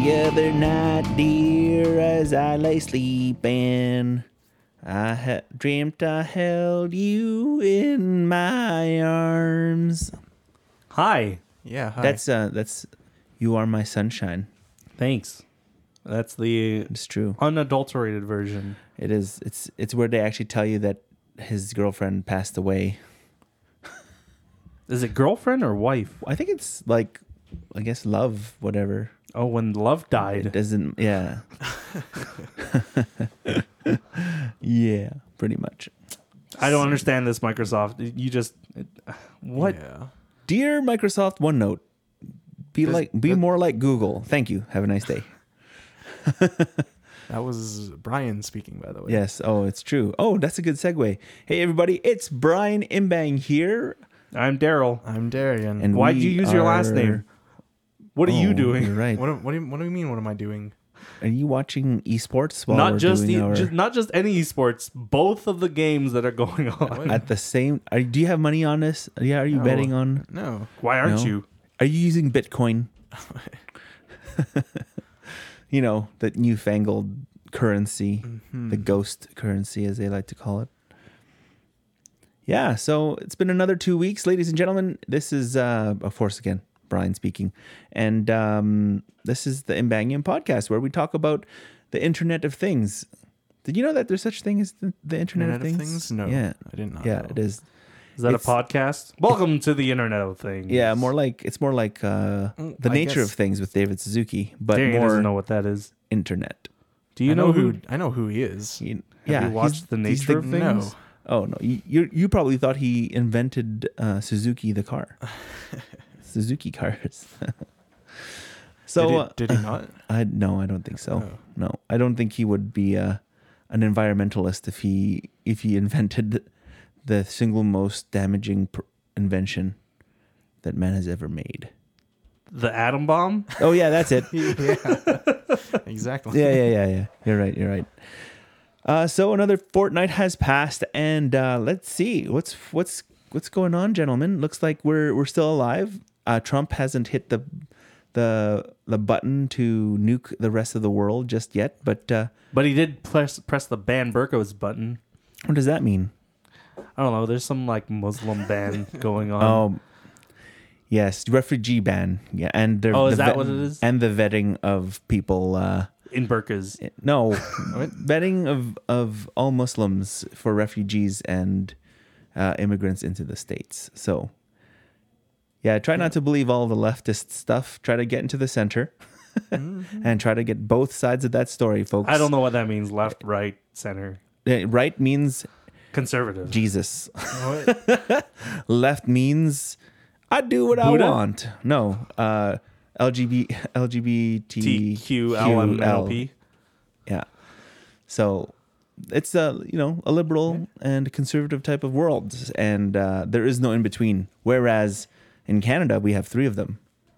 The other night, dear, as I lay sleeping, I dreamt I held you in my arms. Hi. Yeah, hi. That's You Are My Sunshine. Thanks. That's the It's true. unadulterated version. It is. It's where they actually tell you that his girlfriend passed away. Is it girlfriend or wife? I think it's like, I guess, love, whatever. Oh, when love It died. doesn't. Yeah. Yeah, pretty much. I don't understand this, Microsoft. You just what? Yeah. Dear Microsoft OneNote, be more like Google. Thank you. Have a nice day. That was Brian speaking, by the way. Yes. Oh, it's true. Oh, that's a good segue. Hey, everybody. It's Brian Imbang here. I'm Daryl. I'm Darian. And Why'd we you use your last are- name? What are you Oh, doing? You're right. What do you mean? What am I doing? Are you watching esports while Not we're just doing our... not just any esports. Both of the games that are going on. at the same? Do you have money on this? Yeah. Are you No. betting on? No. Why aren't No. you? Are you using Bitcoin? You know, that newfangled currency, the ghost currency, as they like to call it. Yeah, so it's been another 2 weeks, ladies and gentlemen. This is, of course, again, Brian speaking. And this is the Imbangian podcast, where we talk about the Internet of Things. Did you know that there's such thing as the Internet of Things? No. Yeah. I did not Yeah, know. it is. Is that It's- a podcast? Welcome to the Internet of Things. Yeah, it's more like the I nature guess- of things with David Suzuki, but Darian more doesn't know what that is. internet. Do you know who? I know who he is. You- Have you watched The he's Nature of Things? No. Oh no, you probably thought he invented Suzuki the car, Suzuki cars. So did he not? I don't think so. Oh. No, I don't think he would be an environmentalist if he invented the single most damaging invention that man has ever made. The atom bomb? Oh yeah, that's it. Exactly. Yeah. You're right. So another fortnight has passed, and let's see what's going on, gentlemen. Looks like we're still alive. Trump hasn't hit the button to nuke the rest of the world just yet, but But he did press the ban burqas button. what does that mean? I don't know. There's some like Muslim ban going on. Oh, yes, refugee ban. Yeah, and Is that what it is? And the vetting of people. In burqas. No, vetting of all Muslims for refugees and immigrants into the States. So, yeah, try not to believe all the leftist stuff. Try to get into the center and try to get both sides of that story, folks. I don't know what that means. Left, right, center. Right means Conservative. Jesus. What? Left means I do what Buddha? I want. No, LGBTQLMNOP. TQLMNOP. Yeah. So it's a liberal and conservative type of world, and there is no in between. Whereas in Canada we have 4 of them,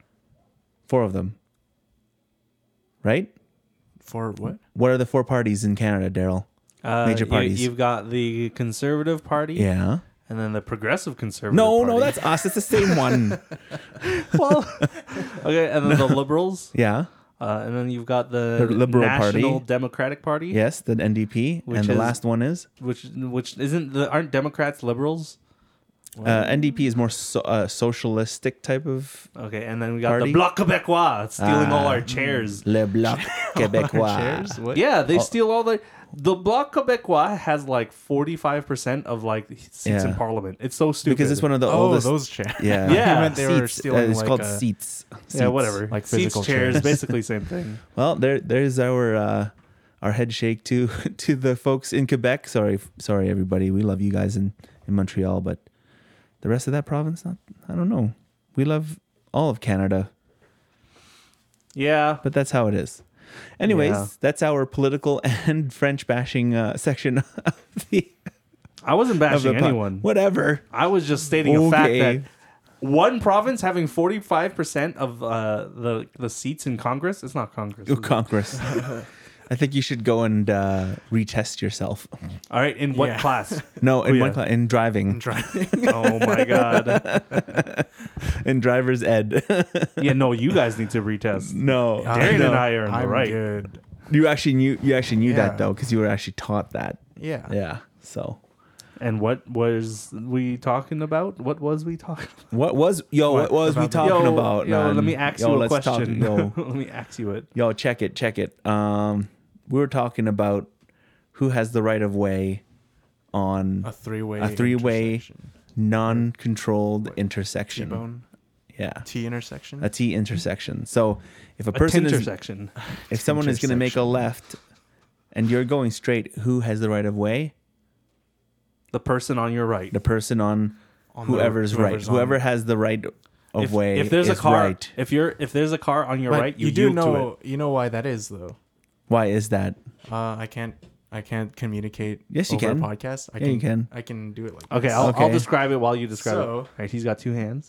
right? For what? What are the 4 parties in Canada, Daryl? Major parties. You've got the Conservative Party. Yeah. And then the Progressive Conservative No, Party. that's us. It's the same one. Well, okay, and then the Liberals. Yeah. And then you've got the Liberal National Party. Democratic Party. Yes, the NDP, Which and the is- last one is Which aren't Democrats liberals? NDP is more socialistic type of Okay, and then we got Party? the Bloc Québécois stealing all our chairs. Le Bloc Québécois. Chairs? What? Yeah, they steal all the Bloc Québécois has like 45% of like seats in Yeah. Parliament. It's so stupid. Because it's one of the Oh, oldest. those chairs. Yeah. Yeah. You meant they were Seats. stealing It's like called a- seats. yeah, Seats. whatever. Like Seats, physical chairs, chairs. basically same thing. Well, there's our head shake to the folks in Quebec. Sorry, everybody. We love you guys in Montreal, but the rest of that province, I don't know. We love all of Canada, Yeah, but that's how it is. Anyways, Yeah. that's our political and French bashing section of the I wasn't bashing pod. anyone. Whatever. I was just stating a fact Okay. that one province having 45% of the seats in Congress. It's not Congress. is it? Congress. I think you should go and retest yourself. All right, in what Yeah. class? No, in yeah. one class, in driving, Driving. Oh my god. in driver's ed. Yeah, no, you guys need to retest. No, Darian no. and I are in the I'm right. good. You actually knew Yeah. that though, because you were actually taught that. Yeah. Yeah. So And what was we talking about? What was we talking about? what was we About the- talking about? Yo, man? let me ask Yo, you a let's talk- question. yo, Let me ask you it. yo, check it. We were talking about who has the right of way on A three-way. A three-way intersection. non-controlled intersection. T-bone. Yeah. T intersection. A T intersection. So if a A person is intersection. if someone is going to make a Intersection. left and you're going straight, who has the right of way? The person on your right. The person on On the- whoever's right. whoever's on- Whoever has the right of way. if there's a is car, right. if there's a car on your But right, you do yield to it. know. You know why that is though. Why is that? I can't communicate. Yes, you over can. A podcast. Yeah, you can. I can do it like. Okay, this. I'll Okay. describe it while you describe it. So- All right, he's got two hands.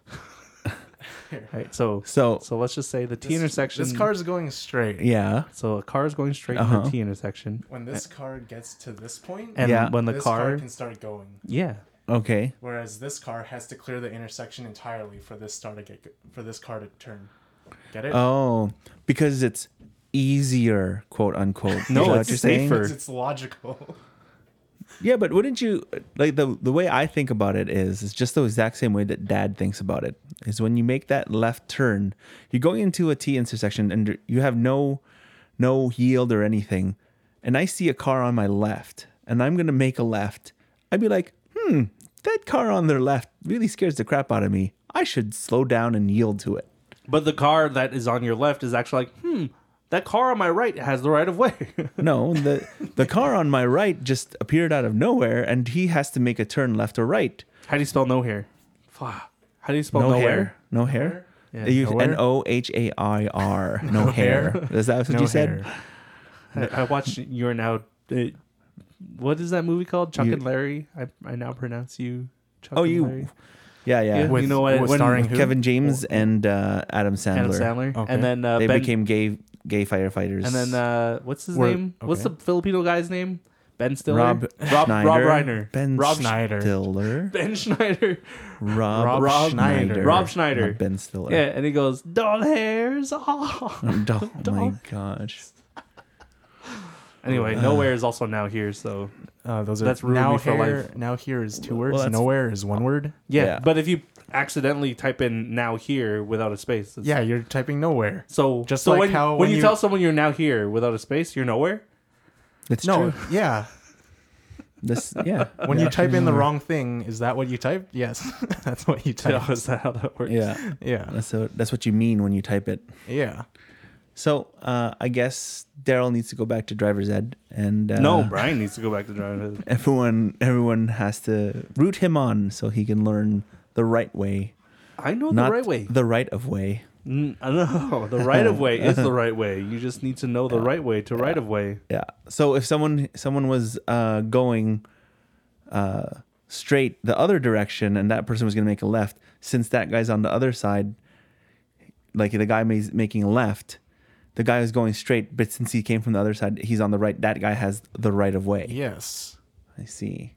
All right, so So let's just say the T intersection. This car is going straight. yeah. So a car is going straight in Uh-huh. the T intersection, When this car gets to this point, and Yeah. when the this car, can start going. yeah, Okay. Whereas this car has to clear the intersection entirely for this car to turn. Get it? Oh, because it's easier, quote unquote. Is No, that what it's you're saying? safer. It's logical. Yeah, but wouldn't you like the way I think about it is it's just the exact same way that Dad thinks about it. Is when you make that left turn, you're going into a T intersection and you have no yield or anything, and I see a car on my left, and I'm gonna make a left. I'd be like, that car on their left really scares the crap out of me. I should slow down and yield to it. but the car that is on your left is actually like, that car on my right has the right of way. No, the car on my right just appeared out of nowhere, and he has to make a turn left or right. How do you spell no hair? Fuck. How do you spell No nowhere? hair. No hair. Yeah, You nowhere? Nohair. No hair. Is that what No you said? hair. I watched You're Now. What is that movie called? Chuck You- and Larry. I now pronounce you Chuck Oh, and you. Larry. Yeah, yeah. Yeah. With, You know what- with when starring who? Kevin James and Adam Sandler. Adam Sandler. Okay. And then They Ben. became gay firefighters. And then what's his We're- name? What's okay. the Filipino guy's name? Ben Stiller. Rob Rob Schneider. Reiner. Ben Rob Schneider. Stiller. Ben Schneider. Rob Schneider. Rob Schneider. Not Ben Stiller. Yeah, and he goes, doll hairs. Oh. Oh my Dog. gosh. Anyway, nowhere is also now here, so Those are That's ruined now me for here. life. Now here is two words. that's- Nowhere is one word. yeah. Yeah. But if you accidentally type in now here without a space, it's, Yeah, you're typing nowhere. So Just so like when, how when when you you- tell someone you're now here without a space, you're nowhere. It's No, true. yeah. This, yeah. When yeah. you type in the wrong thing, is that what you typed? Yes, that's what you Oh, typed. is that how that works? Yeah. Yeah, That's what you mean when you type it. yeah. So I guess Daryl needs to go back to driver's ed, and No, Brian needs to go back to driving. everyone has to root him on so he can learn the right way, I know not the right way. the right of way. No, the right of way is the right way. You just need to know the right way to right of way. Yeah. So if someone was going straight the other direction, and that person was going to make a left, since that guy's on the other side, like the guy making a left, the guy who's going straight, but since he came from the other side, he's on the right. That guy has the right of way. Yes. I see.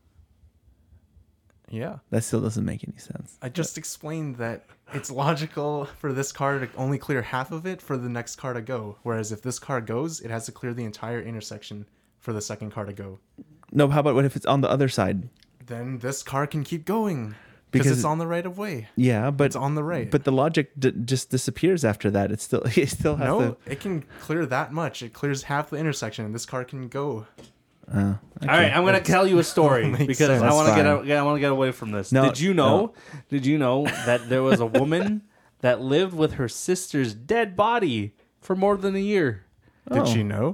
Yeah. That still doesn't make any sense. I just explained that it's logical for this car to only clear half of it for the next car to go. Whereas if this car goes, it has to clear the entire intersection for the second car to go. No, how about what if it's on the other side? Then this car can keep going Because because it's on the right of way. Yeah, but It's on the right. But the logic just disappears after that. It still has No, to. it can clear that much. It clears half the intersection, and this car can go. All right, I'm gonna tell you a story Makes because sense. I want to That's get fine. out. I want to get away from this. No, Did you know? Did you know that there was a woman that lived with her sister's dead body for more than a year? Did she know?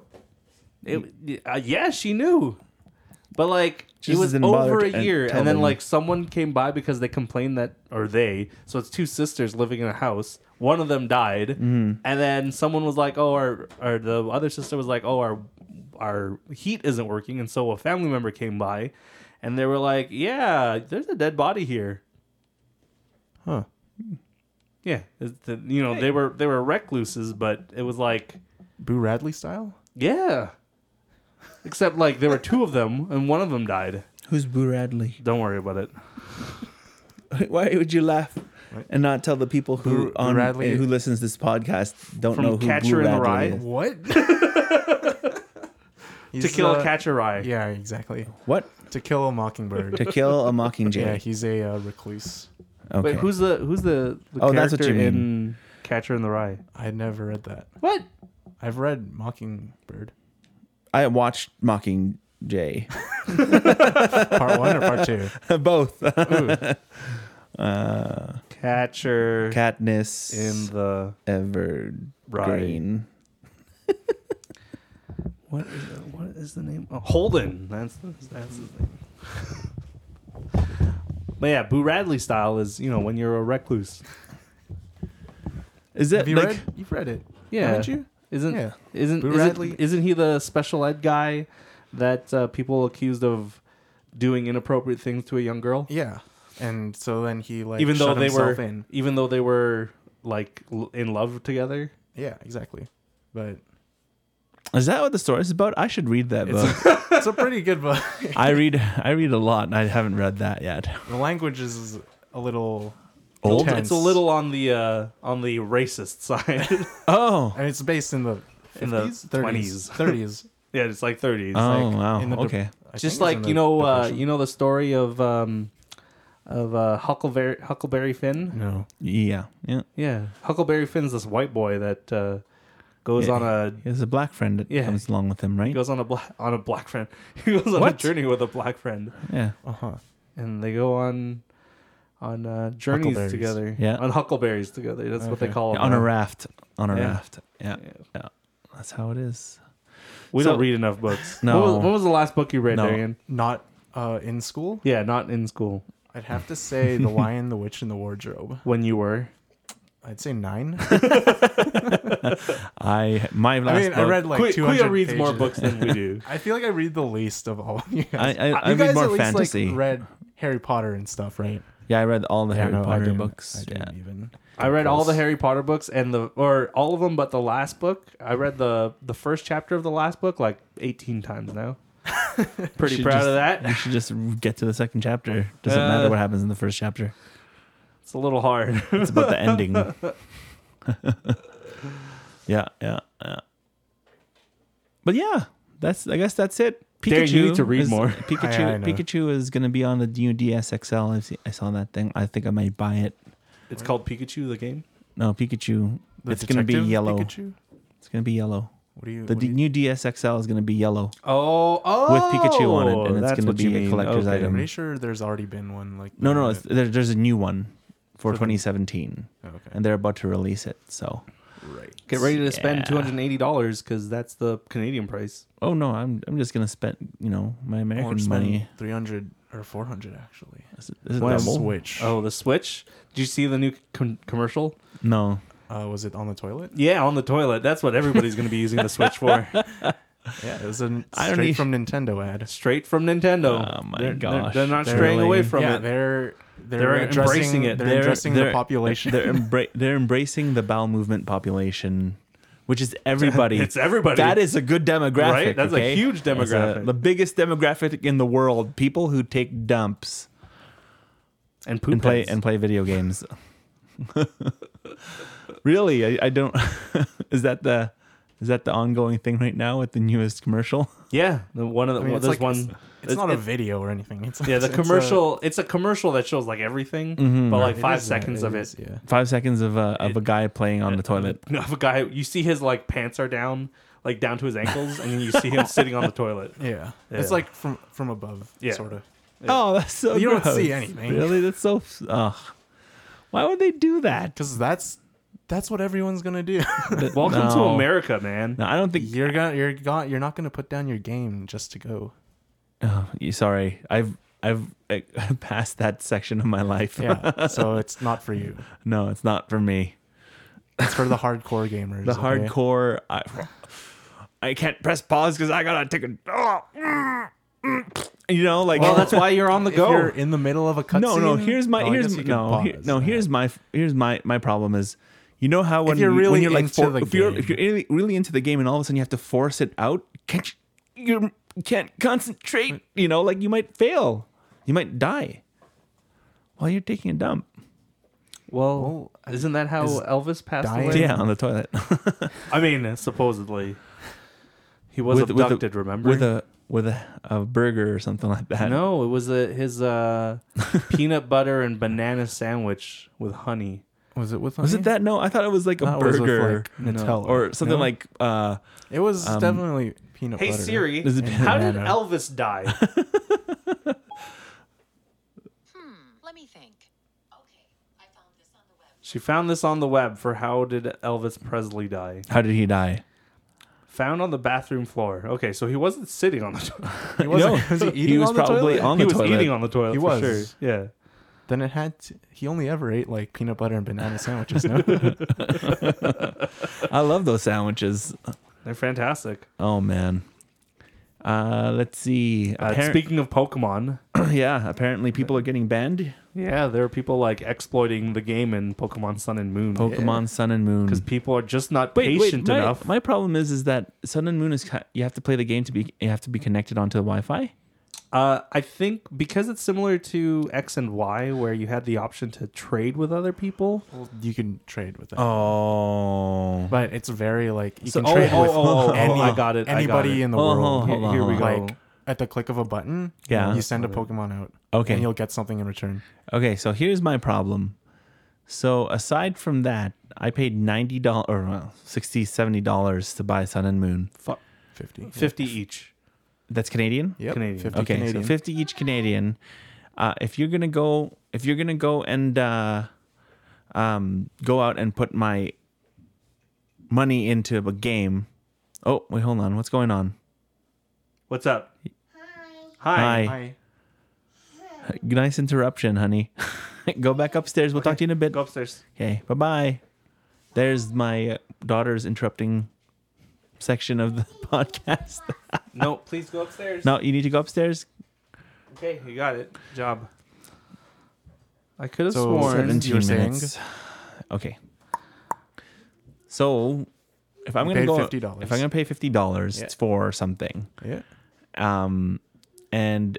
Yeah, she knew, but like She it just was didn't bother over a to year, tell and then them. like someone came by because they complained that, or they. So it's two sisters living in a house. One of them died, and then someone was like, "Oh," or the other sister was like, "Oh, our heat isn't working," and so a family member came by, and they were like, "Yeah, there's a dead body here." Huh. Yeah, they were recluses, but it was like Boo Radley style? Yeah. Except like there were two of them and one of them died. Who's Boo Radley? Don't worry about it. Why would you laugh and not tell the people Boo Radley? who listens to this podcast don't From know who Catcher Boo in the Radley Rye? is? What? To Kill a Catcher Rye. Yeah, exactly. What? To Kill a Mockingbird. To Kill a Mockingjay. Yeah, he's a recluse. Okay. Wait, who's the Oh, that's what character you mean. in Catcher in the Rye? I never read that. What? I've read Mockingbird. I watched Mockingjay. Part 1 or part 2? Both. Catcher Katniss in the Evergreen. what is the name? Oh, Holden. That's his name. But yeah, Boo Radley style is when you're a recluse. Is that Have you like read? You've read it. Yeah. Haven't you? Isn't Boo Radley? isn't he the special ed guy that people accused of doing inappropriate things to a young girl? Yeah. And so then he even though shut they himself were in. even though they were like in love together. Yeah, exactly. But Is that what the story is about? I should read that book. it's a pretty good book. I read a lot, and I haven't read that yet. The language is a little Old? intense. It's a little on the racist side. Oh, And it's based in the 50s? In the 30s. 20s. 30s. Yeah, it's like 30s. oh like wow. in the Okay. I Just think it's like in the Depression. you know the story of Huckleberry Finn. No. Yeah. Yeah, Huckleberry Finn's this white boy that goes Yeah. on a He has a black friend that Yeah. comes along with him, right? goes on a black friend. He goes on a What? journey with a black friend, Yeah. Uh-huh. and they go on journeys Huckleberries. together. Yeah. On huckleberries together. That's what they Okay. call them. On a raft. On a Yeah. raft. Yeah. Yeah. That's how it is. We So- don't read enough books. No. When was the last book you read, No. Darian? Not in school. Yeah, not in school. I'd have to say The Lion, the Witch, and the Wardrobe. When you were. I'd say 9. My last I book, read like Kuya 200 reads more pages. books than we do. I feel like I read the least of all of you guys. I you read guys more at least fantasy. like read Harry Potter and stuff, right? Yeah, I read all the Harry no, I Potter didn't- books. I Yeah. didn't even. I read all the Close. Harry Potter books or all of them but the last book. I read the first chapter of the last book like 18 times now. Pretty should proud just- of that. You should just get to the second chapter. Doesn't matter what happens in the first chapter. It's a little hard. It's about the ending. Yeah. But yeah, I guess that's it. Darren, you need to read is- more. Pikachu, I know. Pikachu is going to be on the new DSXL. I saw that thing. I think I might buy it. It's called Pikachu the game. No, Pikachu. The It's going to be Detective yellow. Pikachu? It's going to be yellow. What do you? The what do you- new DSXL is going to be yellow Oh, with Pikachu on it, and it's that's going to what you be a mean. collector's Okay. I'm item. pretty sure there's already been one like. No, that. there's a new one for For the- 2017, Oh, okay. and they're about to release it. So, Right. Get ready to spend Yeah. $280 because that's the Canadian price. oh no, I'm just going to spend my American money. 300 or 400 actually. Is it Well, double? Switch. Oh, the Switch. Did you see the new commercial? No. Was it on the toilet? Yeah, on the toilet. That's what everybody's going to be using the Switch for. Yeah, it was a I don't straight need- from Nintendo ad. Straight from Nintendo. Oh, my They're- gosh. They're not They're straying away really- from yeah, it. they're embracing it. They're addressing the population. They're embracing the bowel movement population, which is everybody. It's everybody. That is a good demographic. Right? That's a okay? huge That's demographic. the biggest demographic in the world. People who take dumps and poop and play video games. Really, I don't. Is that the ongoing thing right now with the newest commercial? Yeah, one of the I mean, well, it's there's like- one. It's not a video or anything. It's Yeah, the it's commercial. It's a commercial that shows like everything, but like it 5 is, seconds of it. is, Yeah. 5 seconds of a guy playing on the toilet. Of a guy, you see his like pants are down, like down to his ankles, and then you see him sitting on the toilet. Yeah. Yeah. It's like from above, Yeah. sort of. Oh, that's so. You don't gross. see anything. Really, that's so. Why would they do that? Because that's what everyone's gonna do. Welcome to No. America, man. No, I don't think you're not gonna put down your game just to go. Oh, sorry, I've passed that section of my life. Yeah. So it's not for you. No, it's not for me. It's for the hardcore gamers. The okay? hardcore. I can't press pause because I gotta take a. Like Well, that's why you're on the If you're go. in the middle of a cutscene. no. Here's my well, I guess you could pause, here's my problem is You know how when you're really when you're like into the if you're game. really into the game and all of a sudden you have to force it out, you can't concentrate. You know, like you might fail, you might die while you're taking a dump. Well, isn't that how is Elvis passed dying- away? Yeah, on the toilet I mean, supposedly. He was With- with a- abducted, remember? with a burger or something like that. No, it was his peanut butter and banana sandwich with honey. Was it with? Was it that? No, I thought it was like a That was with, burger like, Nutella or something No? like. It was definitely peanut Hey butter. Siri, Is it how did banana? Elvis die? Let me think. Okay, I found this on the web. She found this on the web for how did Elvis Presley die. How did he die? Found on the bathroom floor. Okay, so he wasn't sitting on the toilet. He wasn't. No, Was he eating he was on the probably toilet? on He the was toilet. eating on the toilet He for was. sure. Yeah. Then it had. He only ever ate like peanut butter and banana sandwiches. No. I love those sandwiches. They're fantastic. Oh man. Let's see. Speaking of Pokemon, Yeah, apparently people are getting banned. yeah, there are people like exploiting the game in Pokemon Sun and Moon. Pokemon Sun and Moon. Because people are just not patient enough. My problem is that Sun and Moon is you have to play the game you have to be connected onto the Wi-Fi. I think because it's similar to X and Y, where you had the option to trade with other people. Well, you can trade with that. Oh. But it's very like you So- can trade with I got it. anybody in the Oh, world. hold on, Here we hold go. on. Like at the click of a button, Yeah. you send a Pokemon out. Okay. And you'll get something in return. Okay, so here's my problem. So aside from that, I paid $90 or well, $60, $70 to buy Sun and Moon. 50. 50 each. That's Canadian? Yep. Canadian. 50 Okay, Canadian. so 50 each Canadian. If you're gonna go and go out and put my money into a game. Oh, wait, hold on. What's going on? What's up? Hi. Hi. Nice interruption, honey. Go back upstairs. We'll talk to you in a bit. Go upstairs. Okay, bye-bye. There's my daughter's interrupting section of the podcast. No, please go upstairs. No, you need to go upstairs. Okay, you got it. Job. I could have So, sworn. 17 you were saying? minutes. Okay. So, if I'm You going to paid go $50. if I'm going to pay $50, Yeah. it's for something. Yeah. And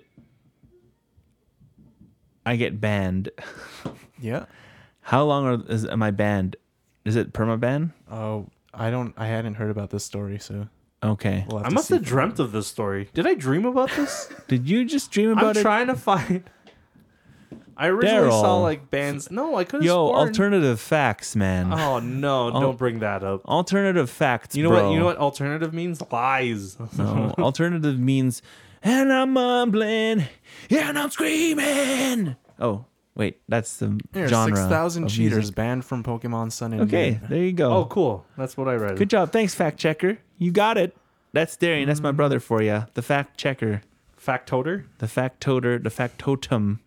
I get banned. Yeah. How long am I banned? Is it permaban? Oh, I hadn't heard about this story, so Okay. we'll have I to must see. have dreamt of this story. Did I dream about this? Did you just dream I'm about it? trying to find. I originally Daryl. saw like bands. No, I could have Yo, sworn. alternative facts, man. Oh no! Don't bring that up. Alternative facts, You know bro. what? You know what alternative means? Lies. No, alternative means, and I'm mumbling, and I'm screaming. Oh, wait, that's the Here, genre. 6,000 of cheaters music. banned from Pokemon Sun and Okay, Moon. there you go. Oh, cool. That's what I read. Good job. Thanks, fact checker. You got it. That's Darian. That's my brother for you. The fact checker, Factoter. the factoter, the factotum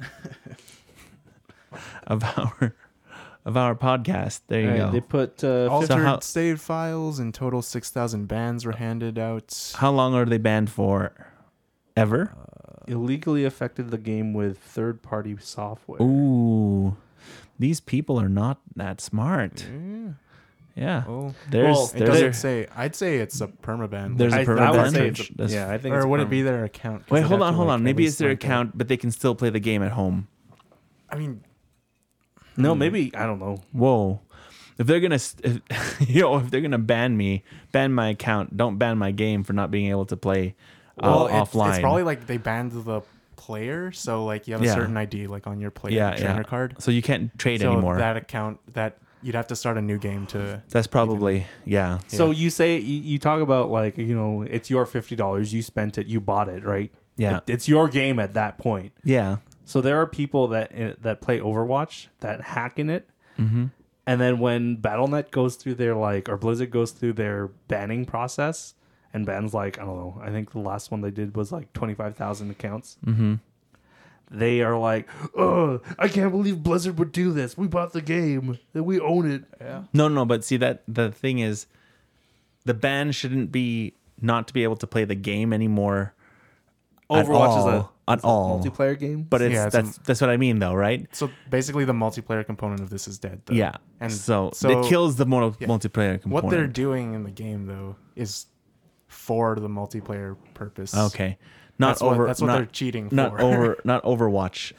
of our podcast. There you go. They put Altered how- save files. In total, 6,000 bans were handed out. How long are they banned for? Ever? illegally affected the game with third-party software. Ooh, these people are not that smart. Yeah. Oh, There's Well, it there's doesn't say. I'd say it's a permaban. There's a I permaban. would say it's That's- yeah, I think. or it's would it perm. be their account? 'Cause Wait, they'd hold have on, to, hold like, on. at Maybe it's least their link it. account, but they can still play the game at home. I mean, No, maybe I don't know. Whoa. If they're gonna, if they're gonna ban my account, don't ban my game for not being able to play offline. It's probably like they banned the player, so like you have a Yeah. certain ID like on your player trainer card. So you can't trade So anymore. that account that you'd have to start a new game to. That's probably yeah. So you say you talk about like it's your $50. You spent it. You bought it, right? Yeah. It's your game at that point. Yeah. So there are people that play Overwatch that hack in it, and then when BattleNet goes through their or Blizzard goes through their banning process and bans I don't know, I think the last one they did was 25,000 accounts. Mm-hmm. They are like, oh, I can't believe Blizzard would do this. We bought the game and we own it. Yeah. No, but see that the thing is, the ban shouldn't be not to be able to play the game anymore. Overwatch is at a all. multiplayer game. But it's Yeah, it's that's what I mean, though, right? So basically, the multiplayer component of this is dead. Though. Yeah. and So it kills the multiplayer component. What they're doing in the game though is for the multiplayer purpose. Okay. Not That's what they're cheating for. Not Overwatch.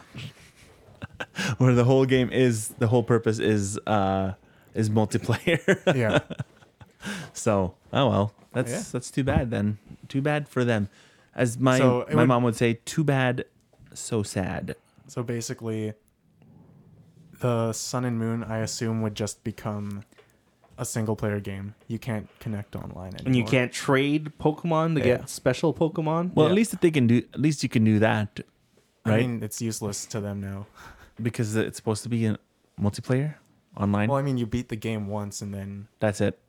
Where the whole purpose is multiplayer. Yeah. So, that's too bad then. Too bad for them. As my mom would say, too bad, so sad. So basically, the Sun and Moon, I assume, would just become a single player game. You can't connect online anymore. And you can't trade Pokemon to Yeah. get special Pokemon. Well, Yeah. at least you can do that, right? I mean, it's useless to them now. Because it's supposed to be a multiplayer online. Well, I mean, you beat the game once, and then That's it.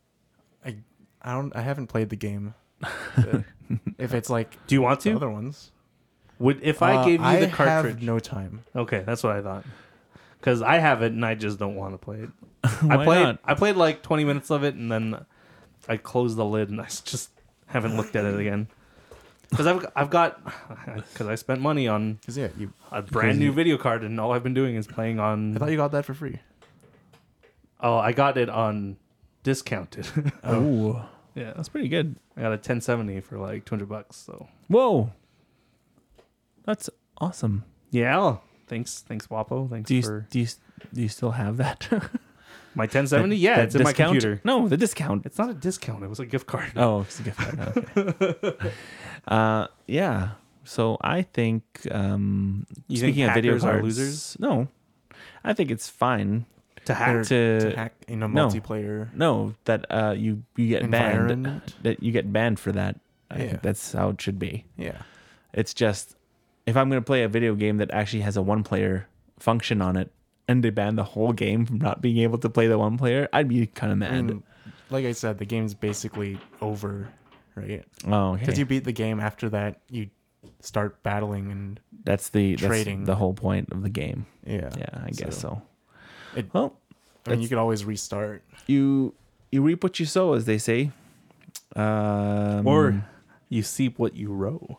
I haven't played the game. But if it's like Do you want the to? other ones, If I gave you the I cartridge? have no time. Okay, that's what I thought. Because I have it and I just don't want to play it. Why not? I played like 20 minutes of it and then I closed the lid and I just haven't looked at it again. Because because I spent money on Because yeah, a brand new video card and all I've been doing is playing on. I thought you got that for free. Oh, I got it on discounted. Oh, Yeah, that's pretty good. I got a 1070 for like $200. So Whoa, that's awesome. yeah, thanks Wapo. Thanks Do you for do you still have that? my 1070. Yeah, That it's in my discount? computer. No, the discount. It's not a discount. It was a gift card. Oh, it's a gift card. Okay. Yeah. So I think You think speaking of video hackers are cards, losers? No, I think it's fine To hack. To hack in a no. multiplayer No, that you get banned. environment. That you get banned for that. I Yeah. think that's how it should be. Yeah. It's just if I'm going to play a video game that actually has a one-player function on it, and they ban the whole game from not being able to play the one player, I'd be kind of mad. I mean, like I said, the game's basically over, right? Oh, okay. Because you beat the game. After that, you start battling and that's trading. the whole point of the game. yeah. Yeah, I guess so. It- Well, I mean, you could always restart. you reap what you sow, as they say. Or you seep what you row.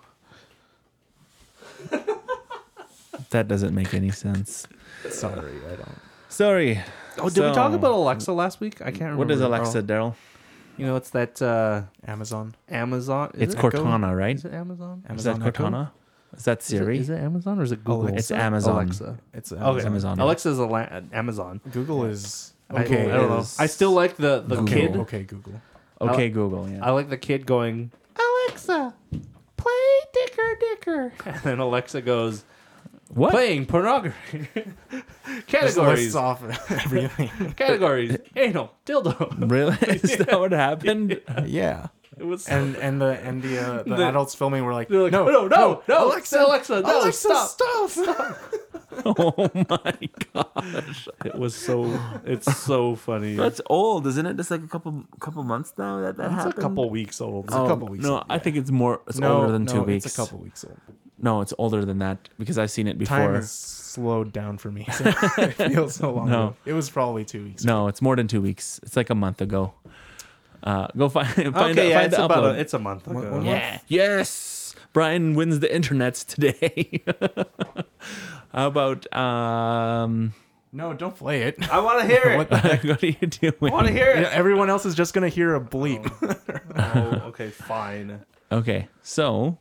that doesn't make any sense. Sorry, I don't. Sorry. Oh, did we talk about Alexa last week? I can't remember. What is Alexa, Daryl? You know, it's that Amazon. Amazon. It's it? Cortana, right? Is it Amazon? Is that Amazon Echo? Cortana? Is that Siri? Is it Amazon or is it Google? Alexa. It's Amazon. Alexa. It's Okay. Amazon. Alexa is Amazon. Google is Okay, I don't know. is I still like the Google. kid. Okay, Google. Okay, Google. Yeah. I like the kid going, Alexa, play Dicker. And then Alexa goes, What? playing pornography. Just Categories. lists off everything. Categories. Anal. Dildo. Really? Is that what happened? Yeah. It was And the The- adults filming were like, they're like, no, no, Alexa, Alexa, no, Alexa, stop. stop. Oh my gosh. It's so funny. That's old, isn't it? Just like a couple months now that It's happened. a couple weeks old. a couple weeks No, old, I yeah. think it's more. It's older than 2 weeks. It's a couple weeks old. No, it's older than that because I've seen it before. Time has slowed down for me. So it feels so long No. ago. It was probably 2 weeks. No, it's more than 2 weeks. It's like a month ago. Go find Okay, find yeah, the upload. it's a month ago. One Yeah. Yes. Brian wins the internets today. How about No, don't play it. I want to hear it. what are you doing? I want to hear Yeah, it. everyone else is just gonna hear a bleep. Oh, okay, fine. Okay, so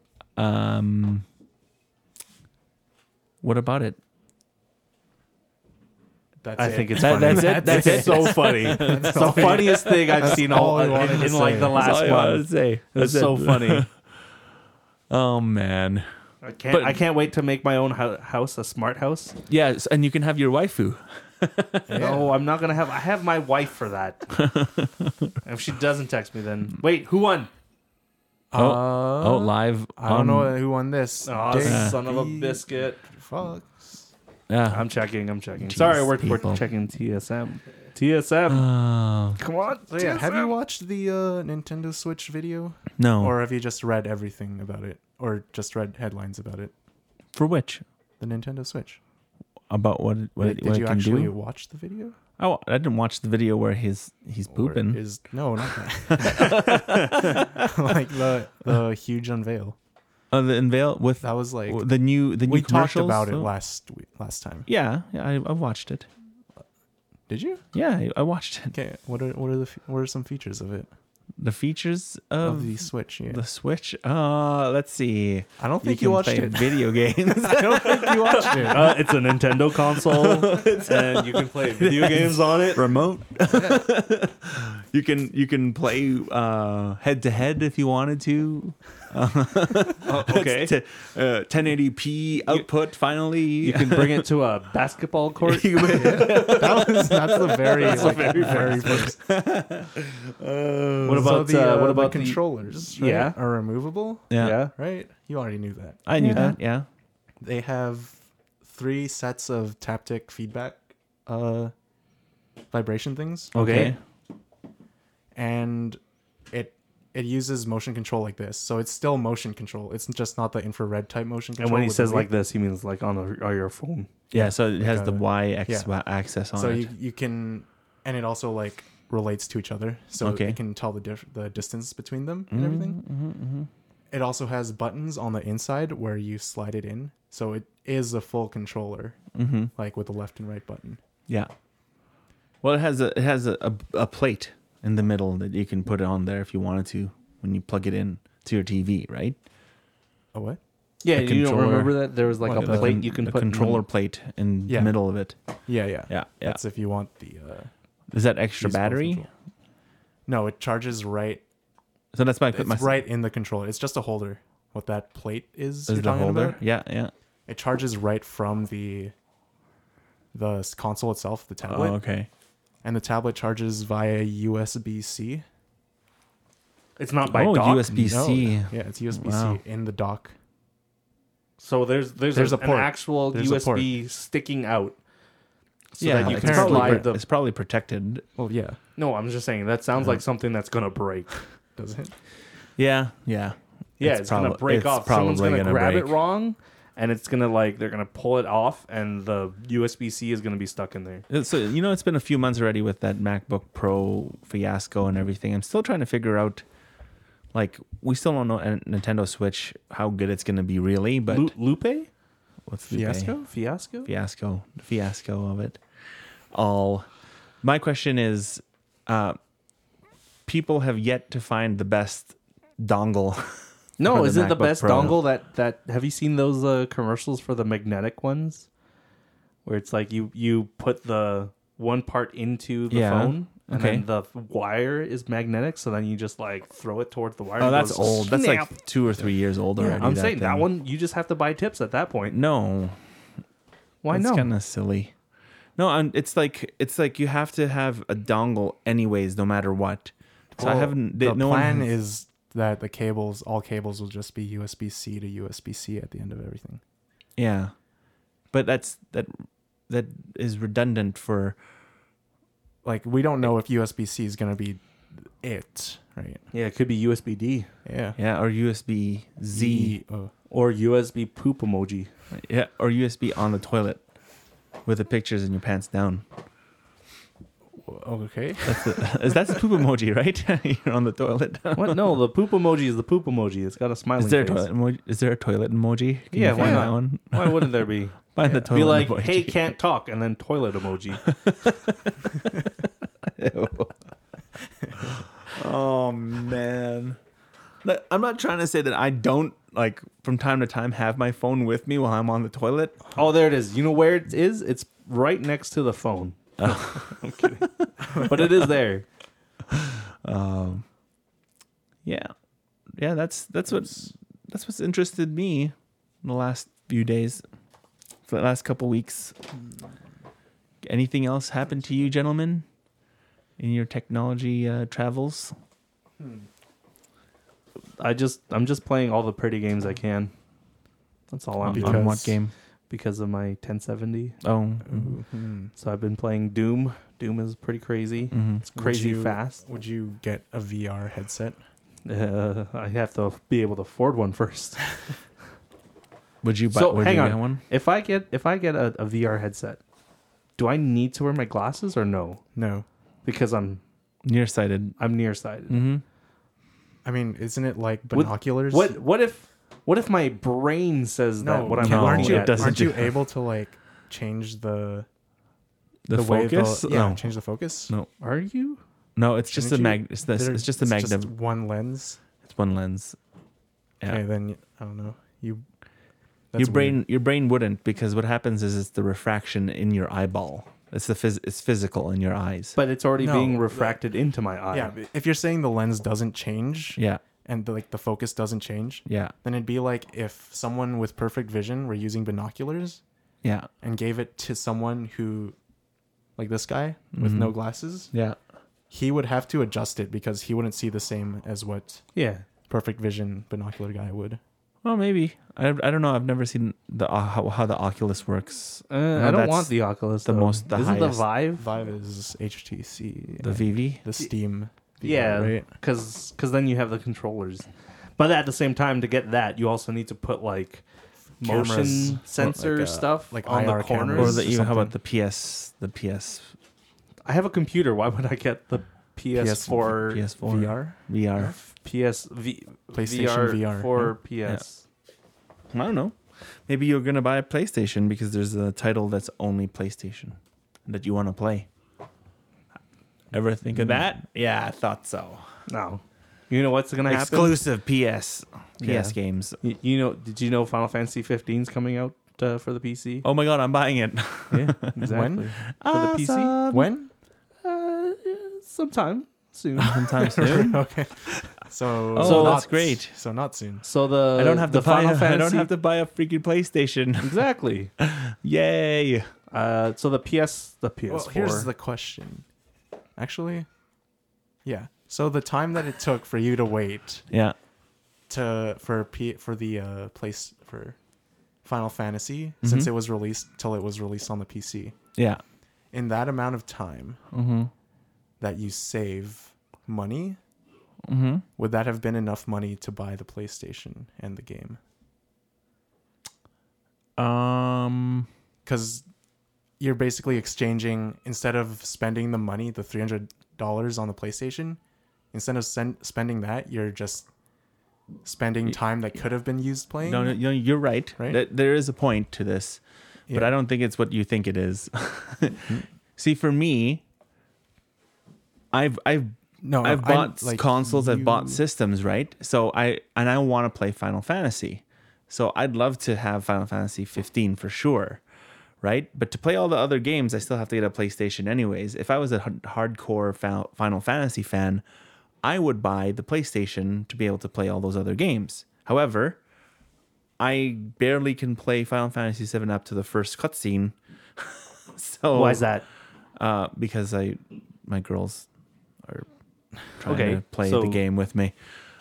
what about it? That's I it. think it's That- funny. that's it? That's it? so funny. It's the funniest thing I've seen all all I in, wanted to in like say. the That's all last I wanted to month. say. It's That's so it. funny. Oh man. I can't wait to make my own house a smart house. Yes, and you can have your waifu. No, I'm not gonna have. I have my wife for that. If she doesn't text me, then wait, who won? Oh, live. I don't know who won this. Oh, Dang. son of a biscuit! Fuck. Yeah. I'm checking. Sorry, we're people. checking TSM. TSM. Come on. So yeah, have TSM. you watched the Nintendo Switch video, No. or have you just read everything about it, or just read headlines about it? For which? The Nintendo Switch. About what it Did what you it can actually do? watch the video? Oh, I didn't watch the video where he's pooping. No, not that. Like the huge unveil. The Unveil with That was like the new we talked commercials. about it so- last time. Yeah, I watched it. Did you? Yeah, I watched it. Okay. What are some features of it? The features Of the Switch, yeah. the Switch. Let's see. I don't think you can watched play it. video games. I don't think you watched it. It's a Nintendo console, and you can play video games on it. Remote. you can play head to head if you wanted to. Okay. 1080p output. Finally, You can bring it to a basketball court. That's the very first. What about the the controllers? Right, Yeah. are removable. yeah, Right. You already knew that. I knew that. Yeah. They have 3 sets of taptic feedback vibration things, Okay. and it uses motion control like this. So it's still motion control. It's just not the infrared type motion control. And when he with says the like Wii. this, he means like on your phone. Yeah. So it has Like the a- Y yeah. access on So it. you can, and it also like relates to each other. So Okay. it can tell the distance between them and everything. It also has buttons on the inside where you slide it in. So it is a full controller, like with the left and right button. Yeah. Well, it has a plate in the middle that you can put it on there if you wanted to when you plug it in to your TV, right? Oh, what? Yeah, A you don't controller. remember that there was like What, a the plate you can a put controller plate in Yeah. the middle of it. Yeah. Yeah. That's if you want the. Is that extra use both battery? control. No, it charges right. So that's why I put It's my right in the controller. It's just a holder. What that plate is? Is you're the talking holder? about? Yeah, yeah. It charges right from the console itself, the tablet, Oh, okay. and the tablet charges via USB-C. It's not by Oh, dock. USB-C. No, yeah, it's USB-C Wow. in the dock. So there's There's a an port. actual There's a port. USB sticking out. So Yeah, that you it's can apparently slide the. it's probably protected. Well, yeah, No, I'm just saying that sounds like something that's gonna break. does it? Yeah, yeah. Yeah, it's gonna break it's off. Someone's probably gonna grab break. it wrong, and it's gonna they're gonna pull it off, and the USB-C is gonna be stuck in there. So it's been a few months already with that MacBook Pro fiasco and everything. I'm still trying to figure out, like, we still don't know Nintendo Switch how good it's going to be really, but Lupe? what's the Fiasco? fiasco of it all. My question is, people have yet to find the best dongle. No, for is it the MacBook best Pro. dongle that have you seen those commercials for the magnetic ones? Where it's like you put the one part into the Yeah, phone and okay. then the wire is magnetic, so then you just like throw it towards the wire. Oh, and it that's goes old. That's snap. like 2 or 3 years old already. I'm saying that thing. one you just have to buy tips at that point. No, Why that's no? kind of silly. No, it's like you have to have a dongle anyways, no matter what. So I Well, haven't. The no plan one has, is that all cables will just be USB-C to USB-C at the end of everything. Yeah, but that is redundant for. Like, we don't know if USB-C is going to be it, right? Yeah, it could be USB-D Yeah. Yeah, or USB Z. or USB poop emoji. Yeah, or USB on the toilet with the pictures in your pants down. Okay. That's the poop emoji, right? You're on the toilet. What? No, the poop emoji is the poop emoji. It's got a smiley Is there a face. toilet emoji? Is there a toilet emoji? Can Yeah, you why find not? that one? Why wouldn't there be? Find the toilet Be like, emoji. hey, can't talk, and then toilet emoji. Oh man. I'm not trying to say that I don't, like, from time to time have my phone with me while I'm on the toilet. Oh, there it is. You know where it is? It's right next to the phone. I'm kidding. But it is there. Yeah. Yeah, that's what's interested me in the last few days, for the last couple weeks. Anything else happened to you, gentlemen, in your technology travels? I'm just playing all the pretty games I can. That's all I'm Because- doing On what game? because of my 1070. Oh, So I've been playing Doom. Doom is pretty crazy. mhm. It's crazy Would you- fast. Would you get a VR headset? I have to be able to afford one first. Would you buy? So, would hang you on. get one? If I get a VR headset, do I need to wear my glasses or no? No. Because I'm Nearsighted. nearsighted. Mm-hmm. I mean, isn't it like Would- binoculars? What if What if my brain says that what I'm no, aren't looking you at? doesn't aren't do you that. able to like change the The way focus? yeah, No. change the focus? No. Are you? No, it's just Shouldn't the you? mag. It's this. There- It's just the magnum. one lens. It's one lens. Yeah. Okay, then I don't know. You. Your brain wouldn't, because what happens is it's the refraction in your eyeball. It's it's physical in your eyes. But it's already No, being refracted into my eye. Yeah, if you're saying the lens doesn't change Yeah. and the focus doesn't change, Yeah. then it'd be like if someone with perfect vision were using binoculars Yeah. and gave it to someone who, like this guy with no glasses, Yeah. he would have to adjust it because he wouldn't see the same as what Yeah. perfect vision binocular guy would. Well, maybe. I don't know. I've never seen the how the Oculus works. I don't that's want the Oculus. the though. most- the Is it the highest. Vive? Vive is HTC. The VV. The Steam. VR, Yeah, right? because then you have the controllers. But at the same time, to get that, you also need to put like Cameras, motion sensor like, stuff like on IR the corners. Or cameras. the even how about something. the PS? The PS I have a computer. Why would I get the PS4, PS4 VR? VR. PlayStation VR, for PS? I don't know. Maybe you're gonna buy a PlayStation because there's a title that's only PlayStation that you want to play. Ever think of that? Yeah, I thought so. No. You know what's gonna happen? Exclusive PS Yeah. games. You know? Did you know Final Fantasy 15 is coming out for the PC? Oh my god, I'm buying it. Yeah, exactly. For the PC, Awesome. When? sometime soon. Sometime soon. Okay. So, Oh, not- that's great. So not soon. So the I don't have to the Final buy. Fantasy. I don't have to buy a freaking PlayStation. Exactly. Yay! So the PS4. Well, here's the question. Actually, yeah. So the time that it took for you to wait Yeah. for Final Fantasy since it was released till it was released on the PC. Yeah. In that amount of time Mm-hmm. that you save money, Mm-hmm. would that have been enough money to buy the PlayStation and the game? Because you're basically exchanging, instead of spending the money, the $300 on the PlayStation, instead of spending that, you're just spending time that could have been used playing. No, you're right. Right? There is a point to this, but Yeah. I don't think it's what you think it is. See, for me, I've bought consoles, I've bought systems, right? So I want to play Final Fantasy. So I'd love to have Final Fantasy 15 for sure, right? But to play all the other games, I still have to get a PlayStation anyways. If I was a hardcore Final Fantasy fan, I would buy the PlayStation to be able to play all those other games. However, I barely can play Final Fantasy 7 up to the first cutscene. So Why is that? because my girls are trying Okay, to play so- the game with me.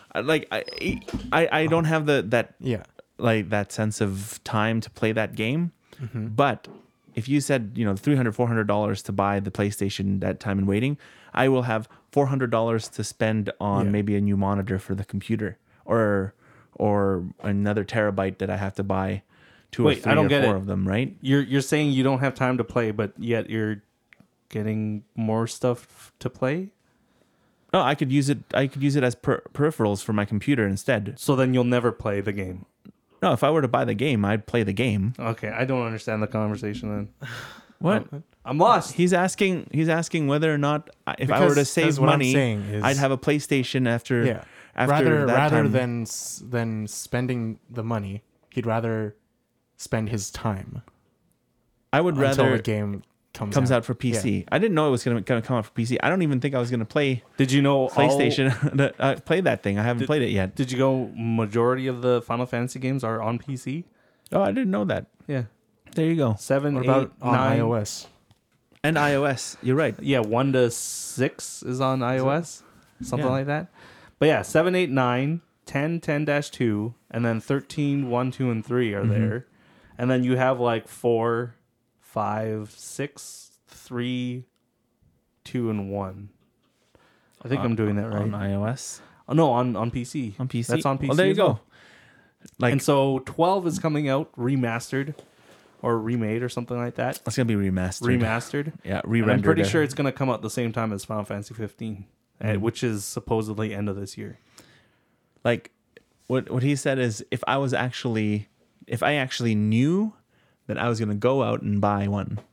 I don't have that Yeah. like that sense of time to play that game. But if you said, $300-$400 to buy the PlayStation, that time in waiting, I will have $400 to spend on Yeah. maybe a new monitor for the computer or another terabyte that I have to buy two Wait, or three I don't or get four it. of them, right? You're saying you don't have time to play, but yet you're getting more stuff to play? No, I could use it as peripherals for my computer instead. So then you'll never play the game. No, if I were to buy the game, I'd play the game. Okay, I don't understand the conversation then. What? I'm lost. He's asking whether or not if I were to Because save what I'm money, saying is- I'd have a PlayStation after Yeah. after that rather time. than spending the money, he'd rather spend his time I would until rather the game comes out for PC. Yeah. I didn't know it was going to come out for PC. I don't even think I was going to play Did you know PlayStation. Play that thing. I haven't played it yet. Did you go? Majority of the Final Fantasy games are on PC. Oh, I didn't know that. Yeah, There you go. 7, What 8, about on 9. iOS? And iOS. You're right. Yeah, 1 to 6 is on iOS, something Yeah. like that. But yeah, 7, 8, 9, 10, 10-2, and then 13, 1, 2, and 3 are there. And then you have like 4, 5, 6, 3, 2, and 1. I think I'm doing that right. On iOS. Oh, no, on PC. On PC. That's on PC. Oh, there you as well. go. Like And so 12 is coming out remastered or remade or something like that. it's going to be remastered. Remastered. Yeah, And re-rendered. I'm pretty sure it's going to come out the same time as Final Fantasy 15, which is supposedly end of this year. Like what he said is if I actually knew that I was going to go out and buy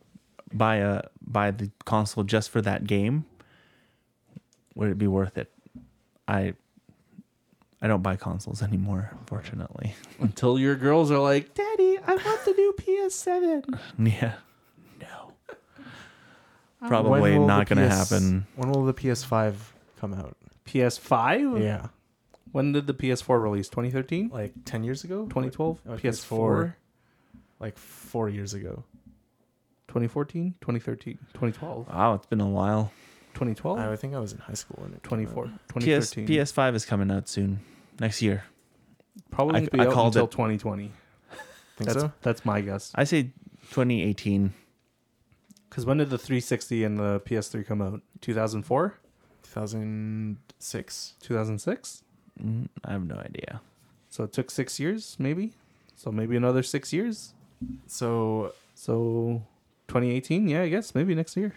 the console just for that game, would it be worth it? I don't buy consoles anymore, unfortunately. Until your girls are like, Daddy, I want the new PS7. Yeah. No. Probably When will not the going to PS happen. When will the PS5 come out? PS5? Yeah. When did the PS4 release? 2013? Like 10 years ago? 2012? Oh, PS4? Like 4 years ago. 2014? 2013? 2012? Wow, it's been a while. 2012? I think I was in high school when it came 24? out. 2013? PS5 is coming out soon. Next year. Probably won't be I out called until it. 2020. Think so? That's my guess. I say 2018. Because when did the 360 and the PS3 come out? 2004? 2006. 2006? I have no idea. So it took 6 years, maybe? So maybe another 6 years? So So 2018? Yeah, I guess. Maybe next year.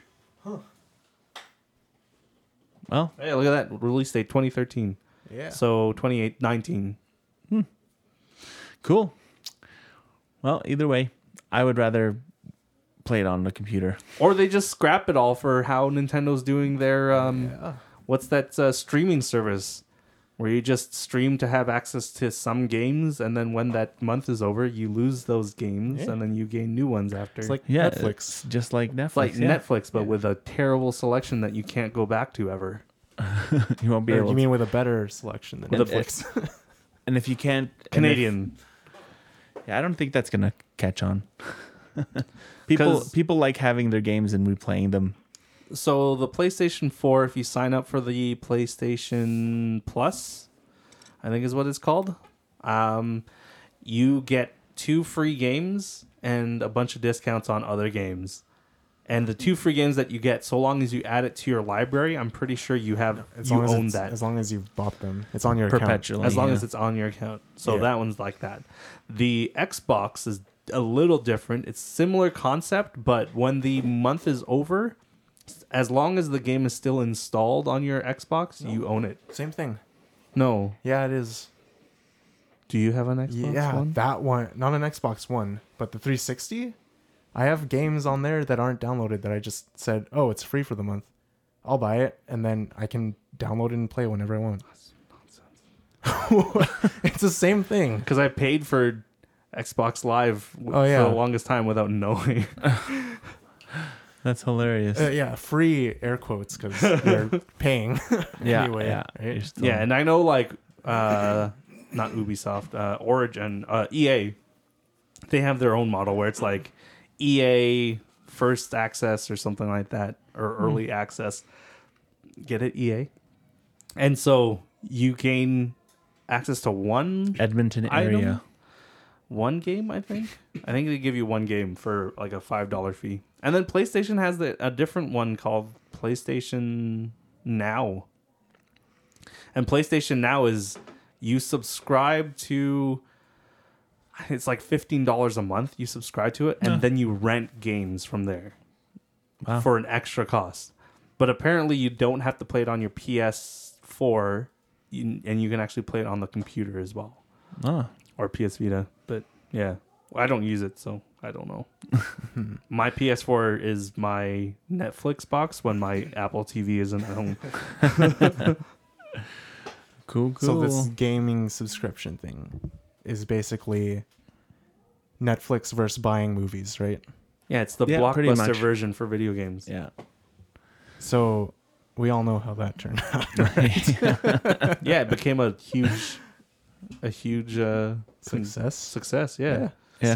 Well, Hey, look at that. Release date 2013. yeah. So 2019. cool. Well, either way, I would rather play it on the computer. Or they just scrap it all for how Nintendo's doing their what's that streaming service where you just stream to have access to some games, and then when that month is over, you lose those games, Yeah. and then you gain new ones after. It's like Yeah, Netflix. it's just like Netflix. It's like yeah. Netflix, but with a terrible selection that you can't go back to ever. You won't be Or able you to. mean with a better selection than With a- Netflix? And if you can't, Canadian. yeah, I don't think that's gonna catch on. people 'Cause- people like having their games and replaying them. So the PlayStation 4, if you sign up for the PlayStation Plus, I think is what it's called, you get 2 free games and a bunch of discounts on other games. And the 2 free games that you get, so long as you add it to your library, I'm pretty sure you own that. As long as you've bought them, it's on your account. Perpetually. As long yeah. as it's on your account. So Yeah. that one's like that. The Xbox is a little different. It's similar concept, but when the month is over, as long as the game is still installed on your Xbox, you own it. Same thing. No. Yeah, it is. Do you have an Xbox Yeah, One? that one. Not an Xbox One, but the 360. I have games on there that aren't downloaded that I just said, oh, it's free for the month. I'll buy it, and then I can download it and play whenever I want. It's the same thing. Because I paid for Xbox Live Oh, yeah. for the longest time without knowing. That's hilarious. Yeah, free air quotes because you're paying. yeah, anyway, yeah. right? You're still- Yeah, and I know like not Ubisoft, Origin, EA, they have their own model where it's like EA first access or something like that, or early access. Get it, EA? And so you gain access to one Edmonton item? area. one game, I think. I think they give you one game for like a $5 fee. And then PlayStation has a different one called PlayStation Now. And PlayStation Now is you subscribe to, it's like $15 a month. You subscribe to it, and then you rent games from there for an extra cost. But apparently you don't have to play it on your PS4, and you can actually play it on the computer as well. Oh, Or PS Vita. But yeah, I don't use it, so I don't know. My PS4 is my Netflix box when my Apple TV isn't at home. cool. So this gaming subscription thing is basically Netflix versus buying movies, right? Yeah, it's the Yeah, pretty Blockbuster much. version for video games. yeah. So we all know how that turned out. Yeah, it became a huge Success. success. Yeah. Yeah.